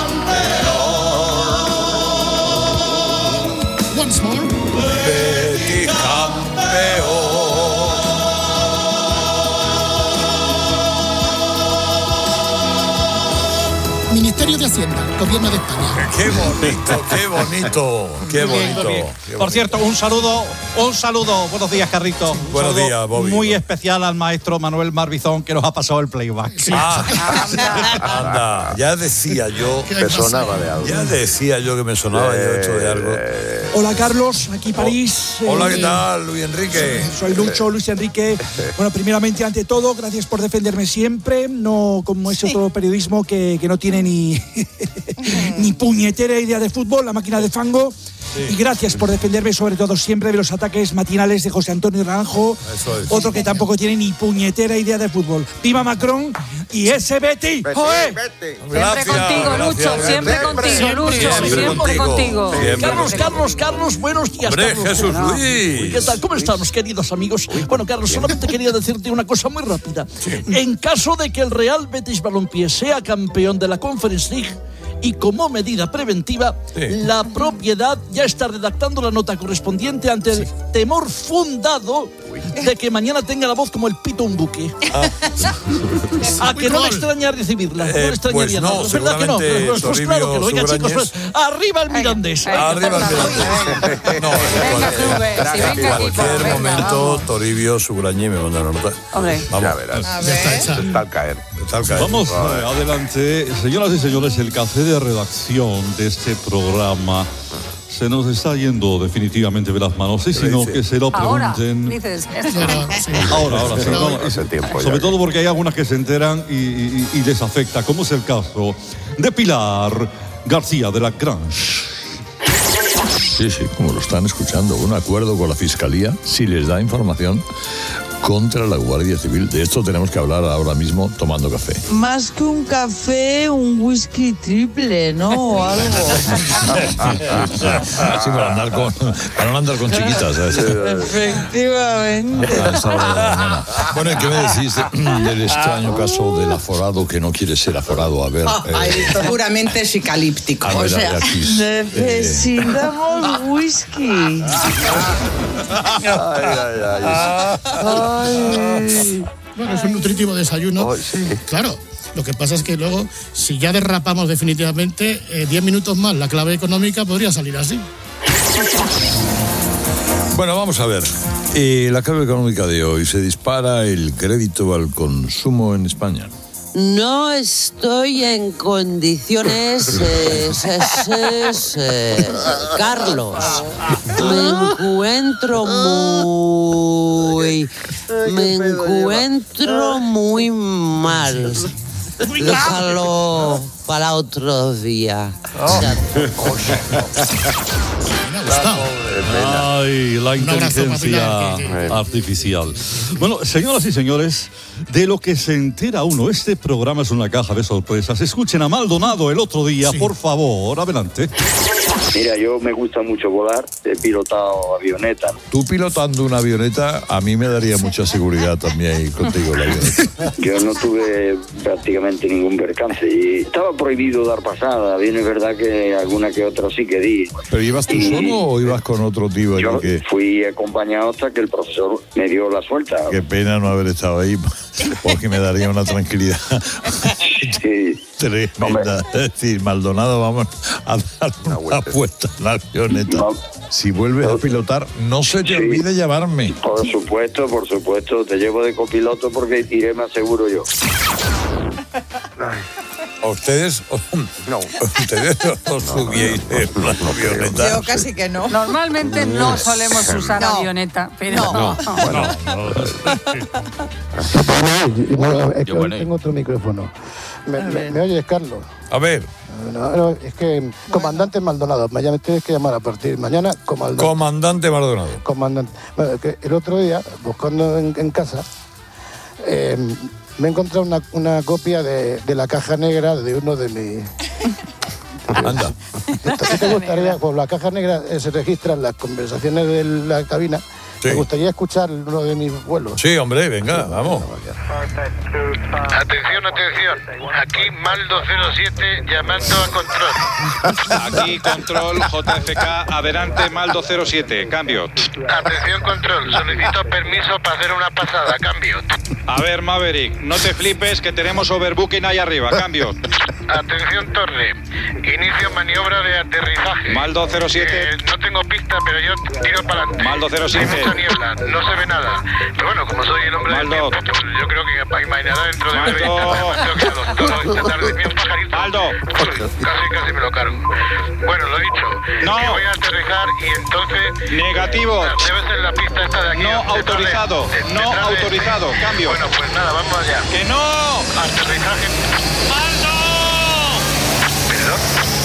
campeón. Once more. Betis campeón. Ministerio de Hacienda, Gobierno de España. Qué bonito, qué bonito, qué bonito. Muy bien. Qué Por cierto, un saludo, un saludo, buenos días, Carrito. Un Buenos saludo días, Bobby. Muy especial al maestro Manuel Marbizón, que nos ha pasado el playback. Ah, anda, ya decía yo. Me sonaba de algo. Ya decía yo que me sonaba yo esto de algo. Hola Carlos, aquí París. Hola, Eh, ¿qué tal, Luis Enrique? Soy Lucho, Luis Enrique. Bueno, primeramente, ante todo, gracias por defenderme siempre. No como ese otro periodismo que, que no tiene ni, ni puñetera idea de fútbol, la máquina de fango. Sí. Y gracias por defenderme sobre todo siempre de los ataques matinales de José Antonio Naranjo, otro que tampoco tiene ni puñetera idea de fútbol. ¡Viva Macron y ese Betis! ¡Joé! Siempre contigo, Lucho, siempre contigo, Lucho, siempre contigo. Carlos, Carlos, Carlos, buenos días, Hombre, Carlos. Jesús Hola. Luis. ¿Qué tal? ¿Cómo estamos, queridos amigos? Bueno, Carlos, solamente quería decirte una cosa muy rápida. En caso de que el Real Betis Balompié sea campeón de la Conference League, y como medida preventiva, sí. la propiedad ya está redactando la nota correspondiente ante el sí. temor fundado de que mañana tenga la voz como el pito un buque. Ah. A que no le extraña recibirla, no le extrañaría eh, pues no, nada. ¿Verdad que no? Pues, pues claro que lo oiga, chicos, pues, arriba el Mirandés. Arriba el Mirandés. No, en cualquier momento Toribio, Sugrañé me mandan la nota. Hombre. Vamos. Ya verás. Está, está al caer. Está al caer. Vamos eh, adelante. Señoras y señores, el café de redacción de este programa se nos está yendo definitivamente de las manos, sí, sino que se lo pregunten. Ahora, dices. Ahora, ahora, sí, no, es, tiempo sobre todo porque hay algunas que se enteran y, y, y les afecta, como es el caso de Pilar García de la Grange. Sí, sí, como lo están escuchando, un acuerdo con la Fiscalía, si les da información, contra la Guardia Civil. De esto tenemos que hablar ahora mismo tomando café. Más que un café, un whisky triple, ¿no? O algo. Así para, andar con, para no andar con chiquitas, ¿sabes? Efectivamente. Bueno, ¿qué me decís del extraño caso del aforado que no quiere ser aforado? A ver. Oh, eh, puramente psicalíptico. A ver, o sea, necesitamos whisky. Ay, ay, ay. Ay. Bueno, es un nutritivo desayuno. Oh, sí. Claro. Lo que pasa es que luego, si ya derrapamos definitivamente, eh, diez minutos más, la clave económica podría salir así. Bueno, vamos a ver. Eh, la clave económica de hoy: se dispara el crédito al consumo en España. No estoy en condiciones, eh, eh, eh, Carlos. Me encuentro muy, me encuentro muy mal. Déjalo para otro día. Ay, la inteligencia artificial. Bueno, señoras y señores, de lo que se entera uno, este programa es una caja de sorpresas. Escuchen a Maldonado el otro día, sí. Por favor, adelante. Mira, yo me gusta mucho volar, he pilotado avioneta. Tú pilotando una avioneta, a mí me daría mucha seguridad también ahí contigo la avioneta. Yo no tuve prácticamente ningún percance y estaba prohibido dar pasada. Bien, es verdad que alguna que otra sí que di. ¿Pero ibas tú y... solo o ibas con otro tío? Yo que... fui acompañado hasta que el profesor me dio la suelta. Qué pena no haber estado ahí, porque me daría una tranquilidad. Sí. Tremenda. Es decir, Maldonado, vamos a dar una, una vuelta en la avioneta. No. Si vuelves a pilotar, no se te sí. olvide llamarme. Por supuesto, por supuesto. Te llevo de copiloto porque iré más seguro yo. ¿A ustedes? No. ¿Ustedes os subíais en una avioneta? Yo casi que no. Normalmente no solemos usar no. avioneta, pero... No. No. Bueno, no. Bueno, es que hoy tengo otro micrófono. ¿Me, me, ¿Me oyes, Carlos? A ver. No, no, es que comandante Maldonado, me tienes que llamar a partir de mañana comandante. Comandante Maldonado. Comandante. Bueno, que el otro día, buscando en, en casa, eh, me he encontrado una, una copia de, de la caja negra de uno de mis... Anda. ¿Qué te gustaría? Por la caja negra eh, se registran las conversaciones de la cabina. Sí. Me gustaría escuchar uno de mis vuelos. Sí, hombre, venga, vamos. Atención, atención. Aquí Maldo cero siete llamando a control. Aquí control J F K, adelante Maldo cero siete, cambio. Atención, control. Solicito permiso para hacer una pasada, cambio. A ver, Maverick, no te flipes que tenemos overbooking ahí arriba, cambio. Atención, torre. Inicio maniobra de aterrizaje. Maldo cero siete. Eh, no tengo pista, pero yo tiro para adelante. Maldo cero siete. Niebla, no se ve nada. Pero bueno, como soy el hombre Maldo. del tiempo, pues yo creo que para imaginar dentro de treinta, creo que a los toros esta tarde vi un pajarito. Maldo. Casi, casi me lo cargo. Bueno, lo he dicho. No. Que voy a aterrizar y entonces... Negativo. Debe ser la pista esta de aquí. No autorizado. De, de, no autorizado. De... Cambio. Bueno, pues nada, vamos allá. ¡Que no! Aterrizaje. ¡Maldo! ¿Perdón?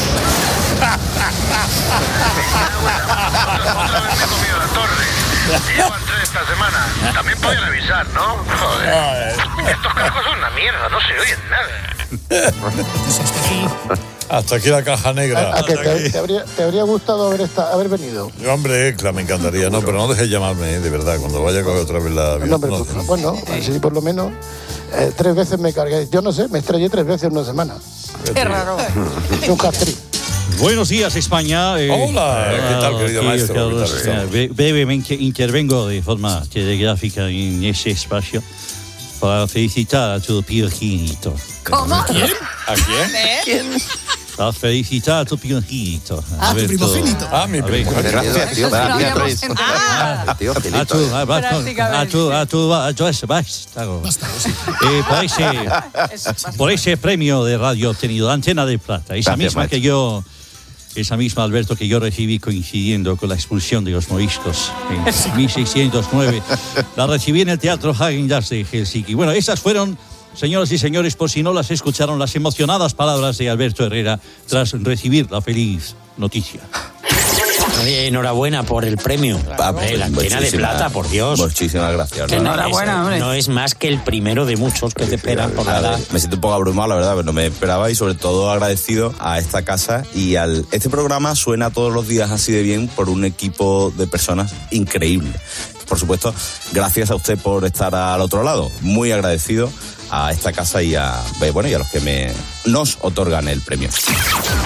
Otra vez me he comido la torre. Llevan tres esta semana. También podían avisar, ¿no? Joder. Estos cascos son una mierda, no se oyen nada. Hasta aquí la caja negra. ¿A, a que te, te, habría, ¿Te habría gustado haber, esta, haber venido? Hombre, claro, me encantaría. No, pero no dejes llamarme, ¿eh? De verdad, cuando vaya a coger otra vez la avión. No, pero, no, pues, bueno, así por lo menos eh, tres veces me cargué. Yo no sé, me estrellé tres veces en una semana. Qué raro. Un castri. Buenos días, España. Eh, Hola, ¿qué tal, querido aquí, maestro? Carlos, ¿Qué tal eh, brevemente intervengo de forma telegráfica en ese espacio para felicitar a tu primogénito. ¿Cómo? ¿A quién? ¿A quién? ¿Quién? Para felicitar a tu primogénito. Ah, tu primogénito. Ah, mi primogénito. Gracias, tío. Gracias. Ah, tío, a tu, a, a tu, a tu, a tu, vástago. Eh, por, ese, por ese premio de radio obtenido, Antena de Plata, esa Gracias, misma maestro. que yo... Esa misma, Alberto, que yo recibí coincidiendo con la expulsión de los moriscos en mil seiscientos nueve. La recibí en el Teatro Häagen-Dazs de Helsinki. Bueno, esas fueron, señoras y señores, por si no las escucharon, las emocionadas palabras de Alberto Herrera tras recibir la feliz noticia. Oye, enhorabuena por el premio. Claro, eh, la Antena de Plata, por Dios. Muchísimas gracias. ¿No? Enhorabuena, hombre. No es más que el primero de muchos que te esperan por la edad. Me siento un poco abrumado, la verdad, pero no me esperaba y sobre todo agradecido a esta casa y al... Este programa suena todos los días así de bien por un equipo de personas increíble. Por supuesto, gracias a usted por estar al otro lado. Muy agradecido a esta casa y a, bueno, y a los que me, nos otorgan el premio.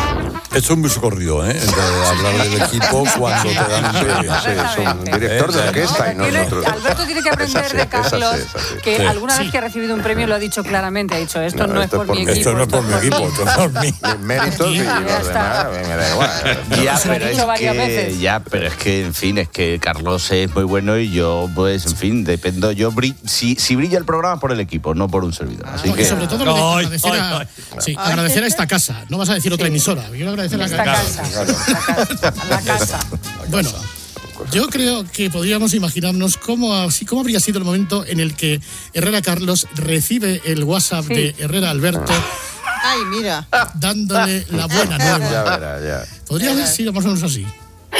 Esto es muy socorrido, ¿eh? De hablar del equipo cuando te dan un premio. Sí, es un director de orquesta y nosotros. Alberto tiene que aprender así, de Carlos es así, es así. que Sí. alguna vez Sí. que ha recibido un premio lo ha dicho claramente. Ha dicho, esto no, No, es esto por es por mi mí. equipo. Esto no es por mi equipo, esto es por mí. Mis méritos y los demás, a mí me da igual. Ya, Se lo he pero dicho es varias que, veces. ya, pero es que, en fin, es que Carlos es muy bueno y yo, pues, en fin, dependo. Yo bri- si, si brilla el programa por el equipo, no por un servidor. Así No, que y sobre todo lo de Ay, agradecer, ay, a, ay. sí, agradecer a esta casa. No vas a decir otra emisora. Quiero agradecer a Esta la casa. La casa. Bueno, yo creo que podríamos imaginarnos cómo, así, cómo habría sido el momento en el que Herrera Carlos recibe el WhatsApp Sí. de Herrera Alberto Ay, mira. dándole la buena Ya nueva. verá, ya. Podría haber sido más o menos así.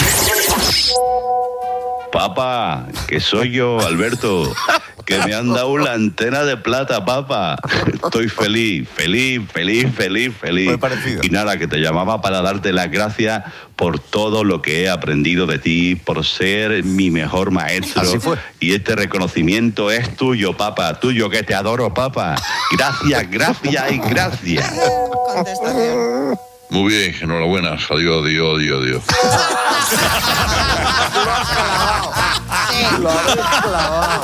Papá, que soy yo, Alberto, que me han dado la antena de plata, papá. Estoy feliz, feliz, feliz, feliz, feliz. Muy parecido. Y nada, que te llamaba para darte las gracias por todo lo que he aprendido de ti, por ser mi mejor maestro. Así fue. Y este reconocimiento es tuyo, papá, tuyo, que te adoro, papá. Gracias, gracias y gracias. Contestación. Muy bien, enhorabuena. Adiós, adiós, adiós, adiós. Lo habéis clavado.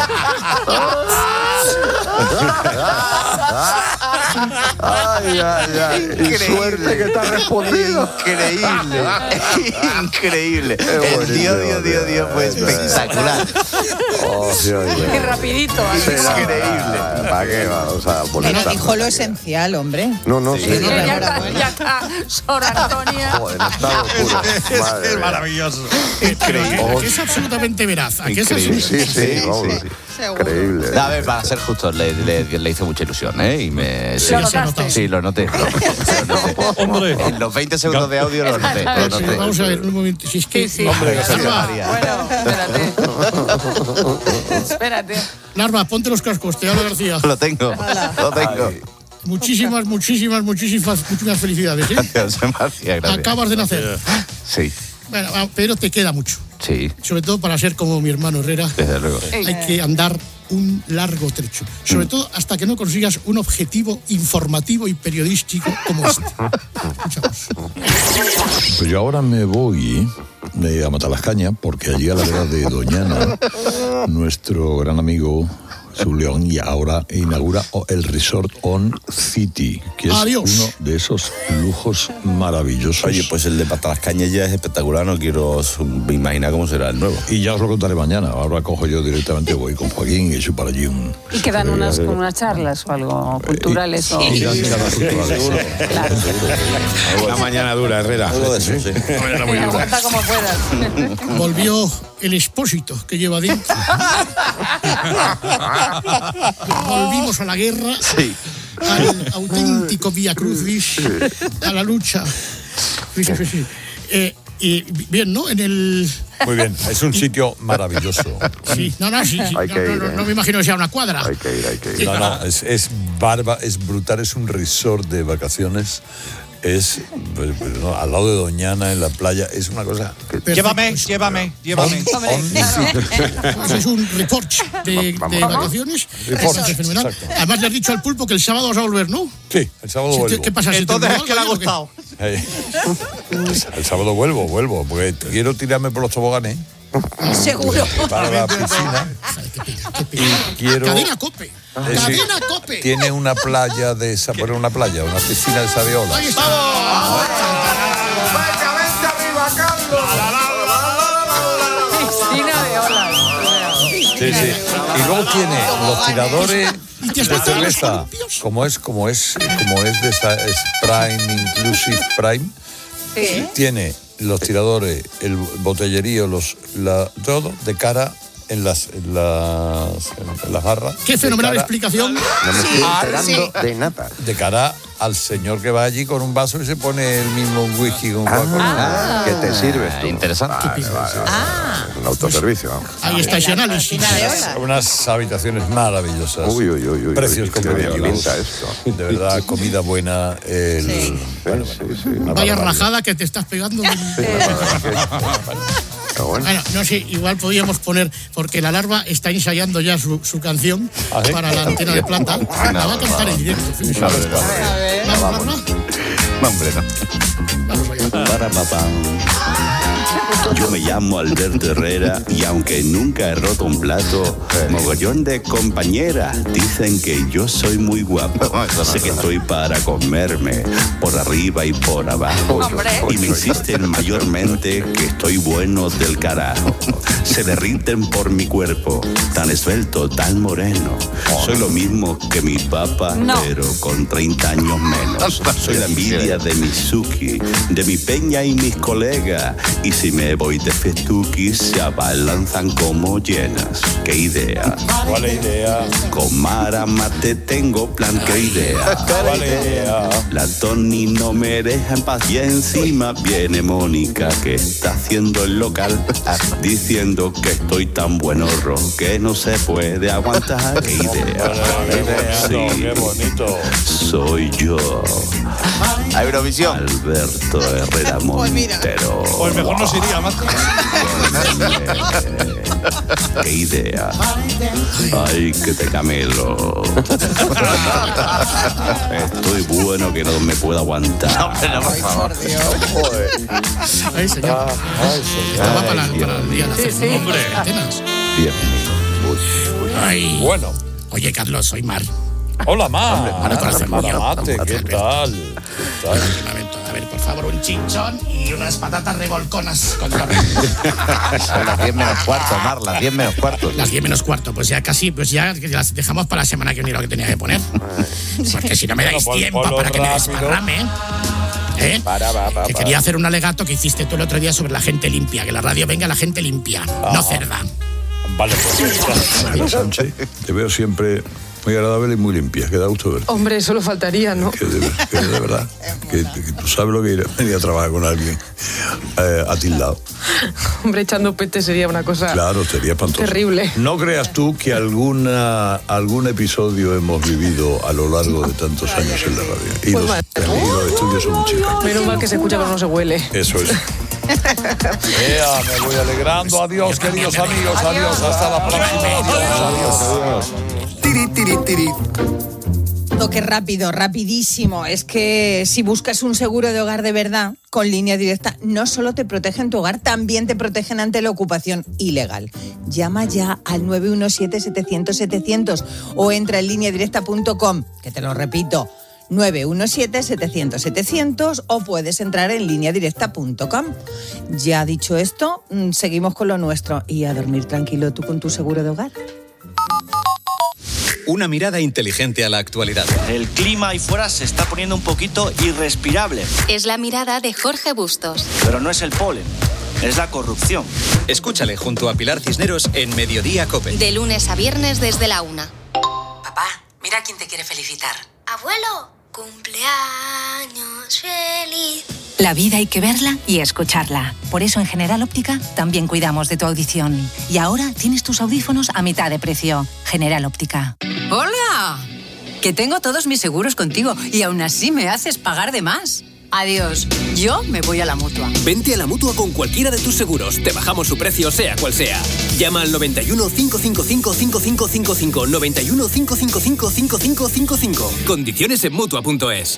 Ay, ay, ay. Y suerte que te has respondido. Increíble. Increíble. Qué El bonito, Dios, Dios, Dios, Dios fue Dios, Dios. espectacular. Oh, Dios, Dios. Qué rapidito. Sí, además. increíble. ¿Para qué vamos a Pero molestar? dijo lo esencial, hombre. No, no, sí. Sí, ya está, ya está. Sor Antonia. Joder, en estado puro. Madre Es mía. maravilloso. Increíble. A que es absolutamente veraz. A que es Increíble. así. Sí, sí, Sí, vamos. sí. Increíble. A ver, para ser justo, le, le, le hizo mucha ilusión, ¿eh? Y me, sí, ¿Lo notaste? sí, lo noté. Lo, lo noté. Hombre. En los veinte segundos de audio lo noté. Lo Sí, noté. vamos a ver, un momento. Si es que. Sí, sí. Hombre, Larva, José María. Bueno, espérate. Espérate. Larva, ponte los cascos, te habla García. Lo tengo. Lo tengo. Muchísimas, muchísimas, muchísimas, muchísimas felicidades. ¿eh? Gracias, José María, gracias. Acabas de nacer. Sí, Bueno, ah, pero te queda mucho. sí, Sobre todo para ser como mi hermano Herrera. desde luego. Hay que andar un largo trecho. Sobre todo hasta que no consigas un objetivo informativo y periodístico como este. Escuchamos. Pues yo ahora me voy eh, a Matalascaña, porque allí a la vera de Doñana, nuestro gran amigo Zuleón y ahora inaugura el Resort On City, que es Adiós. uno de esos lujos maravillosos. Oye, pues el de Matalascaña ya es espectacular, no quiero me imaginar cómo será el nuevo. Y ya os lo contaré mañana. Ahora cojo yo directamente, voy con Joaquín y echo para allí un... Y quedan unas, con unas charlas o algo culturales o... Y dan charlas culturales. Claro. Una mañana dura, Herrera. Algo de eso, sí. Sí, aguanta como puedas. Volvió el expósito que lleva dentro. Volvimos a la guerra, Sí. al auténtico Vía Crucis, a la lucha. Sí, sí, sí, sí. Eh, y bien, ¿no? En el... Muy bien, es un sitio maravilloso. Sí, no, no, sí, sí. Hay No, que no, ir, no, ¿eh? no me imagino que sea una cuadra. Hay que ir, hay que ir. No, no, es, es barba, es brutal, es un resort de vacaciones. Es pues, pues, no, al lado de Doñana, en la playa, es una cosa que... Llévame, llévame, llévame. Pues es un report de, de vacaciones. Report, Parece fenomenal. exacto. Además le has dicho al Pulpo que el sábado vas a volver, ¿no? Sí, el sábado Sí, vuelvo. ¿Qué pasa? ¿Se te Entonces es olvidó que le ha algo o qué? gustado. Eh, el sábado vuelvo, vuelvo, porque quiero tirarme por los toboganes Seguro. para la piscina y quiero... Cadena Cope. Eh, sí, Cadena Cope. tiene una playa de esa, bueno, una playa, una piscina de esa de olas. Ahí está. Piscina de olas. Sí, sí. Y luego tiene los tiradores ¿Y te has de puesto los cerveza, columpios? como es, como es, como es de esa, es Prime, Inclusive Prime. Sí. Tiene los tiradores, el botellerío, los, la, todo de cara en las, en las, en las barras. Qué fenomenal de cara, explicación. No me estoy enterando de nada. de cara al señor que va allí con un vaso y se pone el mismo whisky con Coca-Cola. ¿Qué te sirves tú? Interesante. Vale, vale, vale. Un autoservicio. vamos. Ahí está ese análisis. Unas habitaciones maravillosas. Uy, uy, uy, uy, Precios uy, qué bien competitivos. pinta esto. De verdad, comida buena. El, Sí. bueno, Sí, bueno, sí. una Vaya barbaridad. rajada que te estás pegando. Pero bueno. Bueno, no sé, igual podríamos poner, porque la larva está ensayando ya su, su canción ¿Ah, sí? para la antena de plata. La va a cantar en directo. fíjese. No, no, no. Vamos, Larva. No, hombre, no. Vamos allá. Para papá. Yo me llamo Alberto Herrera y aunque nunca he roto un plato, mogollón de compañeras dicen que yo soy muy guapo. Sé que estoy para comerme por arriba y por abajo. Y me insisten mayormente que estoy bueno del carajo. Se derriten por mi cuerpo, tan esbelto, tan moreno. Soy lo mismo que mi papá, no. pero con treinta años menos. Soy la envidia de mi Suki, de mi peña y mis colegas. Y si me voy de festuquis, se abalanzan como llenas. ¿Qué idea? ¿Cuál idea? Con Mara Mate tengo plan, ¿qué idea? ¿Cuál idea? La Tony no me deja en paz y encima viene Mónica que está haciendo el local diciendo que estoy tan buenorro que no se puede aguantar. ¿Qué idea? Sí, qué bonito. Soy yo. A Eurovisión. Alberto Herrera Montero. Pues mejor no se iría más. ¿Qué idea? Ay, que te camelo. Estoy bueno que no me puedo aguantar. Ay, por Dios. Ay, señor. Ay, señor. Va para, para el día de hacer, sí, sí. hombre. Atenas. Ay. Bueno. Oye, Carlos, soy Mar. Hola, Mar. Hombre, Mar, corazón mío. Mate, ¿qué tal? ¿Qué tal? Un momento, a ver, por favor, un chinchón y unas patatas revolconas con torre. Son las diez menos cuarto, Mar, las diez menos cuarto. Las diez menos cuarto, pues ya casi, pues ya las dejamos para la semana que viene lo que tenía que poner. Porque si no me dais Bueno, tiempo ponlo para que me rápido. desparrame, ¿eh? Para, va, va, que va. quería hacer un alegato que hiciste tú el otro día sobre la gente limpia, que la radio venga la gente limpia, no cerda. Vale, pues. Sánchez, te veo siempre muy agradable y muy limpia, que da gusto ver. Hombre, eso lo faltaría, ¿no? Que de, que de verdad, que, que tú sabes lo que ir venir a trabajar con alguien eh, a ti al lado. Hombre, echando pete sería una cosa Claro, sería espantoso. terrible. No creas tú que alguna algún episodio hemos vivido a lo largo de tantos años en la radio. Y, Pues los, vale. y los estudios son muy chicos. Menos mal que se escucha pero no se huele. Eso es. Ea, me voy alegrando. Adiós, queridos amigos. Adiós, hasta la próxima. Adiós, adiós. Tiri, tiri, tiri. Qué rápido, rapidísimo. Es que si buscas un seguro de hogar de verdad, con Línea Directa, no solo te protegen tu hogar, también te protegen ante la ocupación ilegal. Llama ya al nueve uno siete, setecientos, setecientos o entra en línea directa punto com, que te lo repito, nueve uno siete, setecientos, setecientos o puedes entrar en línea directa punto com. Ya dicho esto, seguimos con lo nuestro y a dormir tranquilo tú con tu seguro de hogar. Una mirada inteligente a la actualidad. El clima ahí fuera se está poniendo un poquito irrespirable. Es la mirada de Jorge Bustos. Pero no es el polen, es la corrupción. Escúchale junto a Pilar Cisneros en Mediodía COPE. De lunes a viernes desde la una. Papá, mira quién te quiere felicitar. Abuelo, cumpleaños feliz. La vida hay que verla y escucharla. Por eso en General Óptica también cuidamos de tu audición. Y ahora tienes tus audífonos a mitad de precio. General Óptica. ¡Hola! Que tengo todos mis seguros contigo y aún así me haces pagar de más. Adiós, yo me voy a la Mutua. Vente a la Mutua con cualquiera de tus seguros. Te bajamos su precio sea cual sea. Llama al noventa y uno, cinco cinco cinco, cinco cinco cinco cinco. noventa y uno, cinco cinco cinco, cinco cinco cinco cinco. Condiciones en Mutua punto es.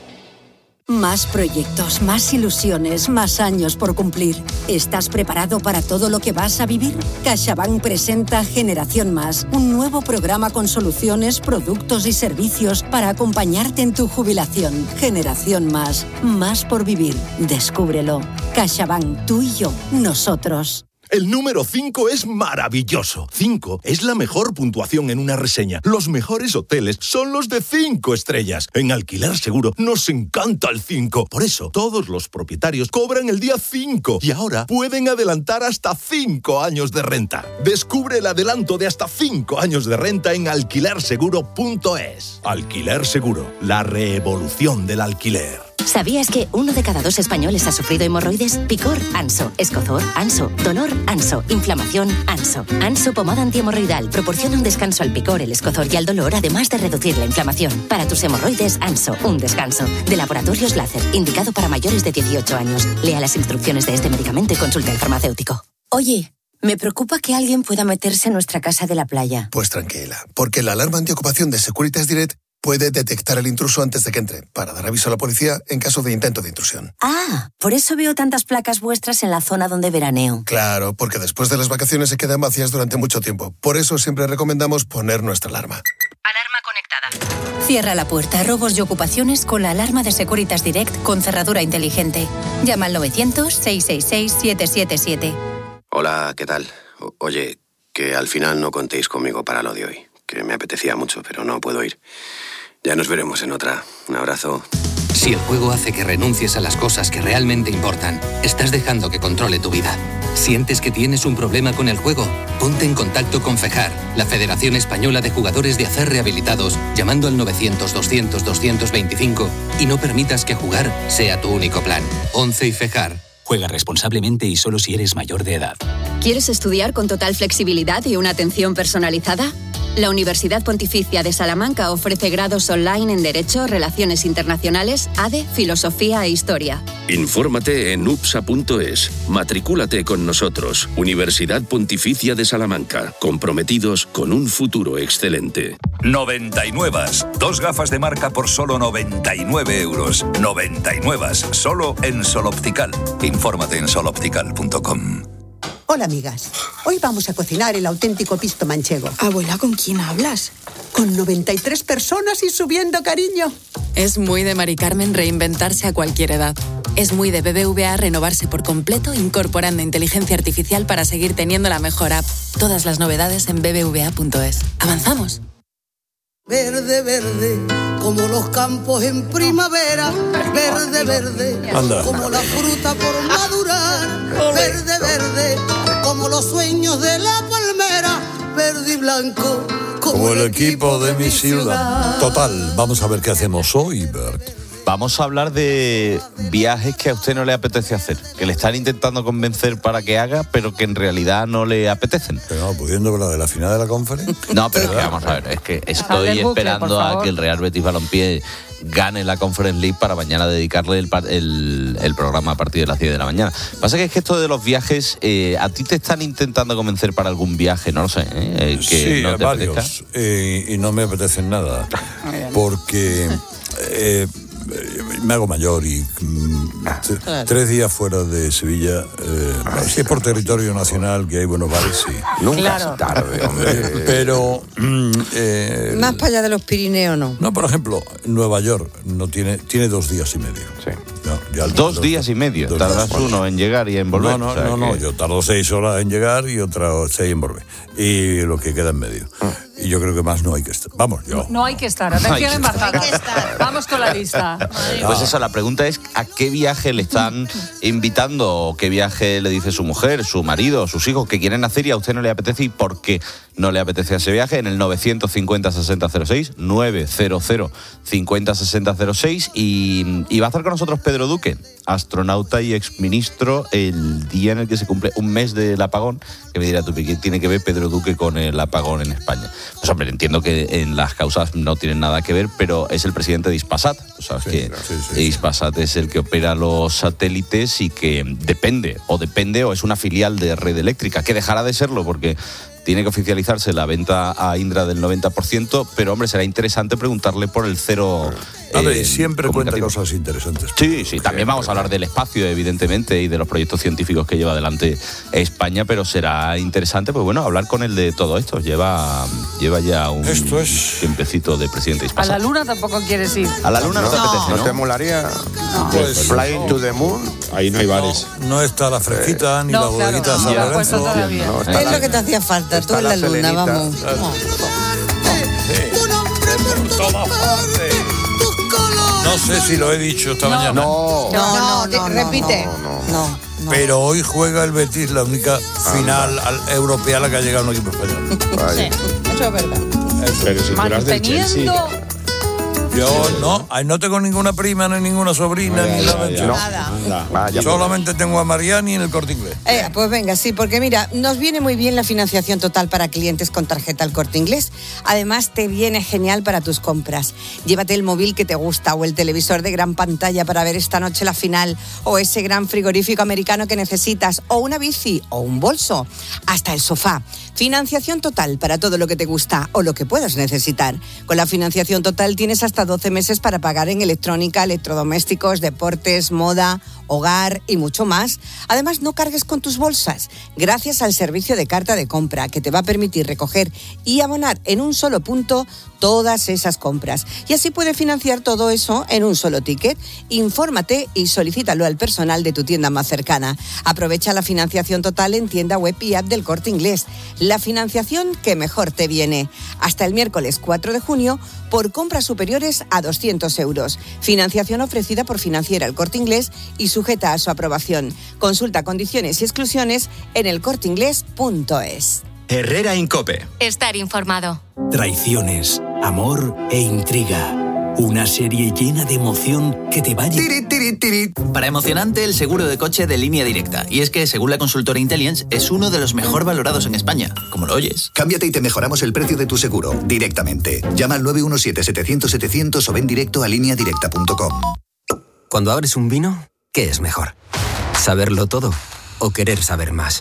Más proyectos, más ilusiones, más años por cumplir. ¿Estás preparado para todo lo que vas a vivir? CaixaBank presenta Generación Más, un nuevo programa con soluciones, productos y servicios para acompañarte en tu jubilación. Generación Más, más por vivir. Descúbrelo. CaixaBank, tú y yo, nosotros. El número cinco es maravilloso. cinco es la mejor puntuación en una reseña. Los mejores hoteles son los de cinco estrellas. En Alquiler Seguro nos encanta el cinco. Por eso, todos los propietarios cobran el día cinco y ahora pueden adelantar hasta cinco años de renta. Descubre el adelanto de hasta cinco años de renta en alquiler seguro punto es. Alquiler Seguro, la revolución del alquiler. ¿Sabías que uno de cada dos españoles ha sufrido hemorroides? Picor, Anso. Escozor, Anso. Dolor, Anso. Inflamación, Anso. Anso pomada antihemorroidal proporciona un descanso al picor, el escozor y al dolor, además de reducir la inflamación. Para tus hemorroides, Anso. Un descanso. De Laboratorios Láser, indicado para mayores de dieciocho años. Lea las instrucciones de este medicamento y consulte al farmacéutico. Oye, me preocupa que alguien pueda meterse en nuestra casa de la playa. Pues tranquila, porque la alarma antiocupación de Securitas Direct puede detectar el intruso antes de que entre, para dar aviso a la policía en caso de intento de intrusión. Ah, por eso veo tantas placas vuestras en la zona donde veraneo. Claro, porque después de las vacaciones se quedan vacías durante mucho tiempo. Por eso siempre recomendamos poner nuestra alarma. Alarma conectada. Cierra la puerta a robos y ocupaciones con la alarma de Securitas Direct con cerradura inteligente. Llama al novecientos, seiscientos sesenta y seis, siete siete siete. Hola, ¿qué tal? O- oye, que al final no contéis conmigo para lo de hoy. Que me apetecía mucho, pero no puedo ir. Ya nos veremos en otra. Un abrazo. Si el juego hace que renuncies a las cosas que realmente importan, estás dejando que controle tu vida. ¿Sientes que tienes un problema con el juego? Ponte en contacto con FEJAR, la Federación Española de Jugadores de Azar Rehabilitados, llamando al novecientos, doscientos, doscientos veinticinco y no permitas que jugar sea tu único plan. once y FEJAR. Juega responsablemente y solo si eres mayor de edad. ¿Quieres estudiar con total flexibilidad y una atención personalizada? La Universidad Pontificia de Salamanca ofrece grados online en Derecho, Relaciones Internacionales, A D E, Filosofía e Historia. Infórmate en U P S A punto es. Matricúlate con nosotros. Universidad Pontificia de Salamanca. Comprometidos con un futuro excelente. noventa y nueve. Dos gafas de marca por solo noventa y nueve euros. noventa y nueve. Solo en Sol Optical. Infórmate en sol optical punto com. Hola, amigas. Hoy vamos a cocinar el auténtico pisto manchego. Abuela, ¿con quién hablas? Con noventa y tres personas y subiendo, cariño. Es muy de Mari Carmen reinventarse a cualquier edad. Es muy de B B V A renovarse por completo, incorporando inteligencia artificial para seguir teniendo la mejor app. Todas las novedades en b b v a punto es. ¿Avanzamos? Verde, verde, como los campos en primavera. Verde, verde, Anda. como la fruta por madurar. Verde, verde, como los sueños de la palmera. Verde y blanco, Como el equipo de mi ciudad. Total, vamos a ver qué hacemos hoy, Bert. Vamos a hablar de viajes que a usted no le apetece hacer, que le están intentando convencer para que haga, pero que en realidad no le apetecen. Pero no, pudiendo hablar de la final de la conferencia. No, pero que vamos a ver, es que estoy esperando a que el Real Betis Balompié gane la Conference League para mañana dedicarle el, el, el programa a partir de las diez de la mañana. Pasa que es que esto de los viajes, eh, ¿a ti te están intentando convencer para algún viaje? No lo sé, ¿eh? Que sí, no te varios, eh, y no me apetecen nada, porque eh, me hago mayor y mm, t- Claro. tres días fuera de Sevilla, eh, si es por territorio nacional, que hay buenos bares, sí. Nunca Claro. es tarde, hombre. Eh, pero mm, eh, Más para allá de los Pirineos, ¿no? no, por ejemplo, Nueva York no tiene tiene dos días y medio. Sí. No, ya- Dos días y medio. dos Tardas días. uno en llegar y en volver. No, no, o sea no, no, que- yo tardo seis horas en llegar y otras seis en volver. Y lo que queda en medio. Y yo creo que más no hay que estar. Vamos, yo. No hay que estar. Hay Atención que embajada. Vamos con la lista. Pues eso, la pregunta es ¿a qué viaje le están invitando o qué viaje le dice su mujer, su marido, sus hijos que quieren hacer y a usted no le apetece y por qué no le apetece ese viaje? En el novecientos cincuenta, sesenta cero seis, novecientos cincuenta, sesenta cero seis y, y va a estar con nosotros Pedro Duque, astronauta y exministro, el día en el que se cumple un mes del apagón, que me dirá tú, ¿qué tiene que ver Pedro Duque con el apagón en España? Pues hombre, entiendo que en las causas no tienen nada que ver, pero es el presidente de Hispasat. O sea, Sí, que claro, sí, sí, Hispasat es el que opera los satélites y que depende, o depende, o es una filial de Red Eléctrica, que dejará de serlo porque tiene que oficializarse la venta a Indra del noventa por ciento, pero hombre, será interesante preguntarle por el cero. A ver, eh, siempre cuenta comunicativo. cosas interesantes. Sí, sí, también vamos a hablar del espacio, evidentemente, y de los proyectos científicos que lleva adelante España, pero será interesante, pues bueno, hablar con él de todo esto. Lleva, lleva ya un Esto es- tiempecito de presidente de A Hispasat. la luna tampoco quieres ir. A la luna no, te apetece, ¿no? ¿No te molaría Pues, Flying to the Moon? Ahí no hay bares. No está la fresquita ni No, la claro, bodeguita de no, San no ha puesto Lorenzo. todavía. No, está Es la- lo que te hacía falta, tú está en la la luna, Selenita. vamos. No sé si lo he dicho esta mañana. No. No, no, no, no, repite. No, no. Pero hoy juega el Betis, la única final al- europea a la que ha llegado un equipo español. Vaya. Eso es verdad. Pero si tú eras del Chelsea. Manteniendo Yo no, ay, no tengo ninguna prima, ni ninguna sobrina, Ay, ni ay, nada. ay, de Nada. Anda, vaya. Solamente tengo a Mariani en el Corte Inglés. Eh, pues venga, sí, porque mira, nos viene muy bien la financiación total para clientes con tarjeta El Corte Inglés. Además, te viene genial para tus compras. Llévate el móvil que te gusta o el televisor de gran pantalla para ver esta noche la final, o ese gran frigorífico americano que necesitas, o una bici, o un bolso, hasta el sofá. Financiación total para todo lo que te gusta o lo que puedas necesitar. Con la financiación total tienes hasta doce meses para pagar en electrónica, electrodomésticos, deportes, moda, hogar y mucho más. Además, no cargues con tus bolsas, gracias al servicio de carta de compra que te va a permitir recoger y abonar en un solo punto todas esas compras. Y así puedes financiar todo eso en un solo ticket. Infórmate y solicítalo al personal de tu tienda más cercana. Aprovecha la financiación total en tienda web y app del Corte Inglés. La financiación que mejor te viene. Hasta el miércoles cuatro de junio por compras superiores a doscientos euros. Financiación ofrecida por Financiera El Corte Inglés y sujeta a su aprobación. Consulta condiciones y exclusiones en el corte inglés punto es. Herrera Incope. Estar informado. Traiciones, amor e intriga. Una serie llena de emoción que te va a... Tiri, tiri, tiri. Para emocionante, el seguro de coche de Línea Directa. Y es que, según la consultora Intelliance, es uno de los mejor valorados en España. Como lo oyes. Cámbiate y te mejoramos el precio de tu seguro directamente. Llama al nueve uno siete, setecientos, setecientos o ven directo a línea directa punto com. Cuando abres un vino, ¿qué es mejor? ¿Saberlo todo o querer saber más?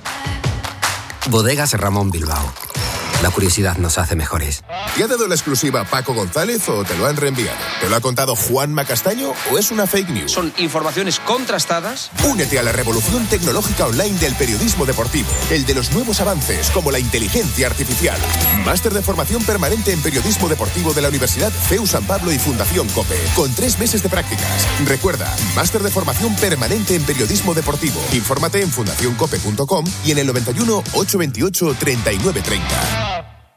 Bodegas Ramón Bilbao. La curiosidad nos hace mejores. ¿Te ha dado la exclusiva Paco González o te lo han reenviado? ¿Te lo ha contado Juanma Castaño o es una fake news? Son informaciones contrastadas. Únete a la revolución tecnológica online del periodismo deportivo. El de los nuevos avances, como la inteligencia artificial. Máster de formación permanente en periodismo deportivo de la Universidad C E U San Pablo y Fundación COPE. Con tres meses de prácticas. Recuerda, máster de formación permanente en periodismo deportivo. Infórmate en fundación cope punto com y en el noventa y uno, ochocientos veintiocho, treinta y nueve treinta.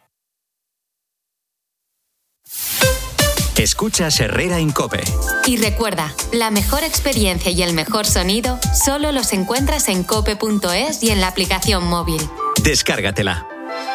Escuchas Herrera Incope. Y recuerda, la mejor experiencia y el mejor sonido solo los encuentras en cope punto es y en la aplicación móvil. Descárgatela.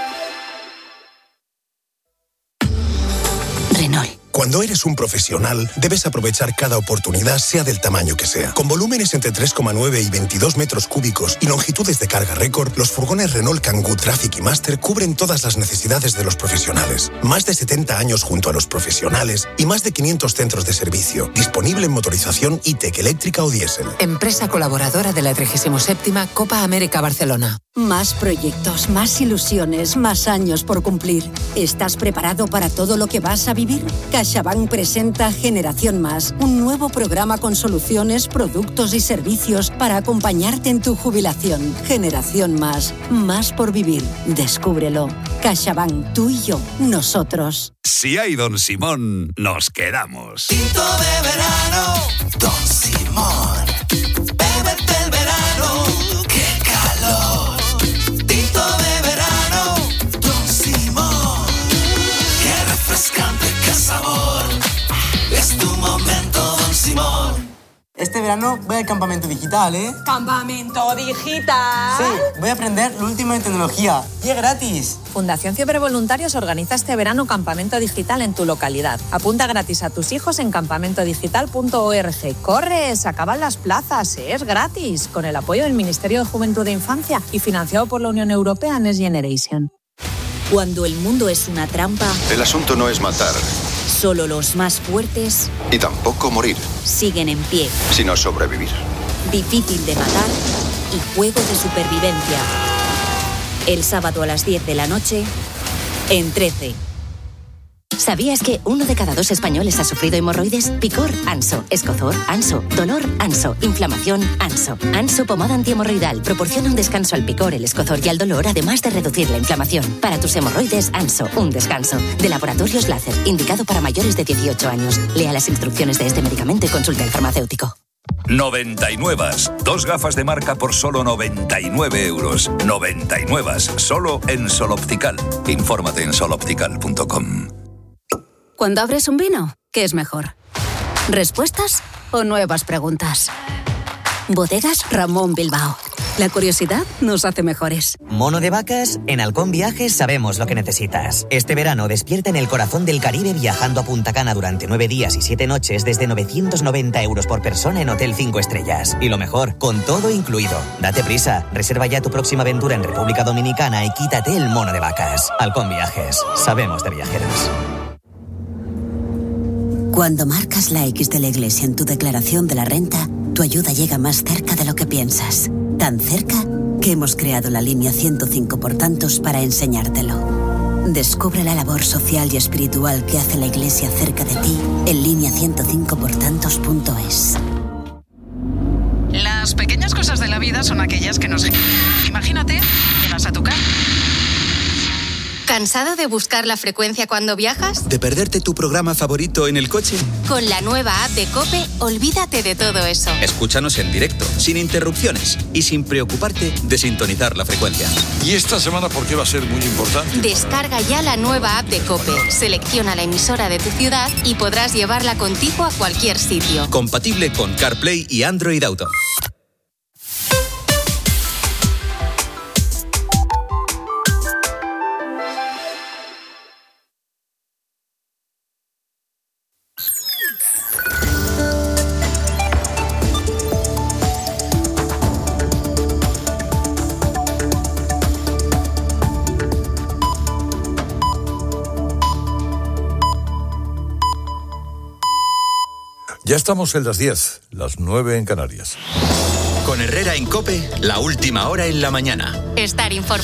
Renault. Cuando eres un profesional, debes aprovechar cada oportunidad, sea del tamaño que sea. Con volúmenes entre tres coma nueve y veintidós metros cúbicos y longitudes de carga récord, los furgones Renault Kangoo, Traffic y Master cubren todas las necesidades de los profesionales. Más de setenta años junto a los profesionales y más de quinientos centros de servicio. Disponible en motorización E-Tech eléctrica o diésel. Empresa colaboradora de la trigésima séptima Copa América Barcelona. Más proyectos, más ilusiones, más años por cumplir. ¿Estás preparado para todo lo que vas a vivir? CaixaBank presenta Generación Más, un nuevo programa con soluciones, productos y servicios para acompañarte en tu jubilación. Generación Más, más por vivir. Descúbrelo. CaixaBank, tú y yo, nosotros. Si hay Don Simón, nos quedamos. Tinto de verano, Don Simón. Bébete el verano, qué calor. Tinto de verano, Don Simón. Qué refrescante, qué sabor. Es tu momento, Don Simón. Este verano voy al campamento digital, ¿eh? ¿Campamento digital? Sí, voy a aprender lo último en tecnología. Y es gratis. Fundación Cibervoluntarios organiza este verano campamento digital en tu localidad. Apunta gratis a tus hijos en campamento digital punto org. ¡Corre! Se acaban las plazas. Es gratis. Con el apoyo del Ministerio de Juventud e Infancia y financiado por la Unión Europea Next Generation. Cuando el mundo es una trampa, El asunto no es matar, solo los más fuertes y tampoco morir, siguen en pie. sino sobrevivir. Difícil de matar y juego de supervivencia. El sábado a las diez de la noche, en trece. ¿Sabías que uno de cada dos españoles ha sufrido hemorroides? Picor, Anso. Escozor, Anso. Dolor, Anso. Inflamación, Anso. Anso pomada antihemorroidal proporciona un descanso al picor, el escozor y al dolor, además de reducir la inflamación. Para tus hemorroides, Anso. Un descanso. De Laboratorios Láser. Indicado para mayores de dieciocho años. Lea las instrucciones de este medicamento y consulte al farmacéutico. noventa y nueve. Dos gafas de marca por solo noventa y nueve euros. noventa y nueve. Solo en Sol Optical. Infórmate en sol optical punto com. Cuando abres un vino, ¿qué es mejor? ¿Respuestas o nuevas preguntas? Bodegas Ramón Bilbao. La curiosidad nos hace mejores. Mono de vacas, en Halcón Viajes sabemos lo que necesitas. Este verano despierta en el corazón del Caribe viajando a Punta Cana durante nueve días y siete noches desde novecientos noventa euros por persona en Hotel cinco estrellas. Y lo mejor, con todo incluido. Date prisa, reserva ya tu próxima aventura en República Dominicana y quítate el mono de vacas. Halcón Viajes, sabemos de viajeros. Cuando marcas la X de la Iglesia en tu declaración de la renta, tu ayuda llega más cerca de lo que piensas. Tan cerca que hemos creado la línea ciento cinco por tantos para enseñártelo. Descubre la labor social y espiritual que hace la Iglesia cerca de ti en línea ciento cinco por tantos punto es. Las pequeñas cosas de la vida son aquellas que nos... Imagínate, llegas a tu casa. ¿Cansado de buscar la frecuencia cuando viajas? ¿De perderte tu programa favorito en el coche? Con la nueva app de COPE, olvídate de todo eso. Escúchanos en directo, sin interrupciones y sin preocuparte de sintonizar la frecuencia. ¿Y esta semana por qué va a ser muy importante? Descarga ya la nueva app de COPE, selecciona la emisora de tu ciudad y podrás llevarla contigo a cualquier sitio. Compatible con CarPlay y Android Auto. Ya estamos en las diez, las nueve en Canarias. Con Herrera en COPE, la última hora en la mañana. Estar informado.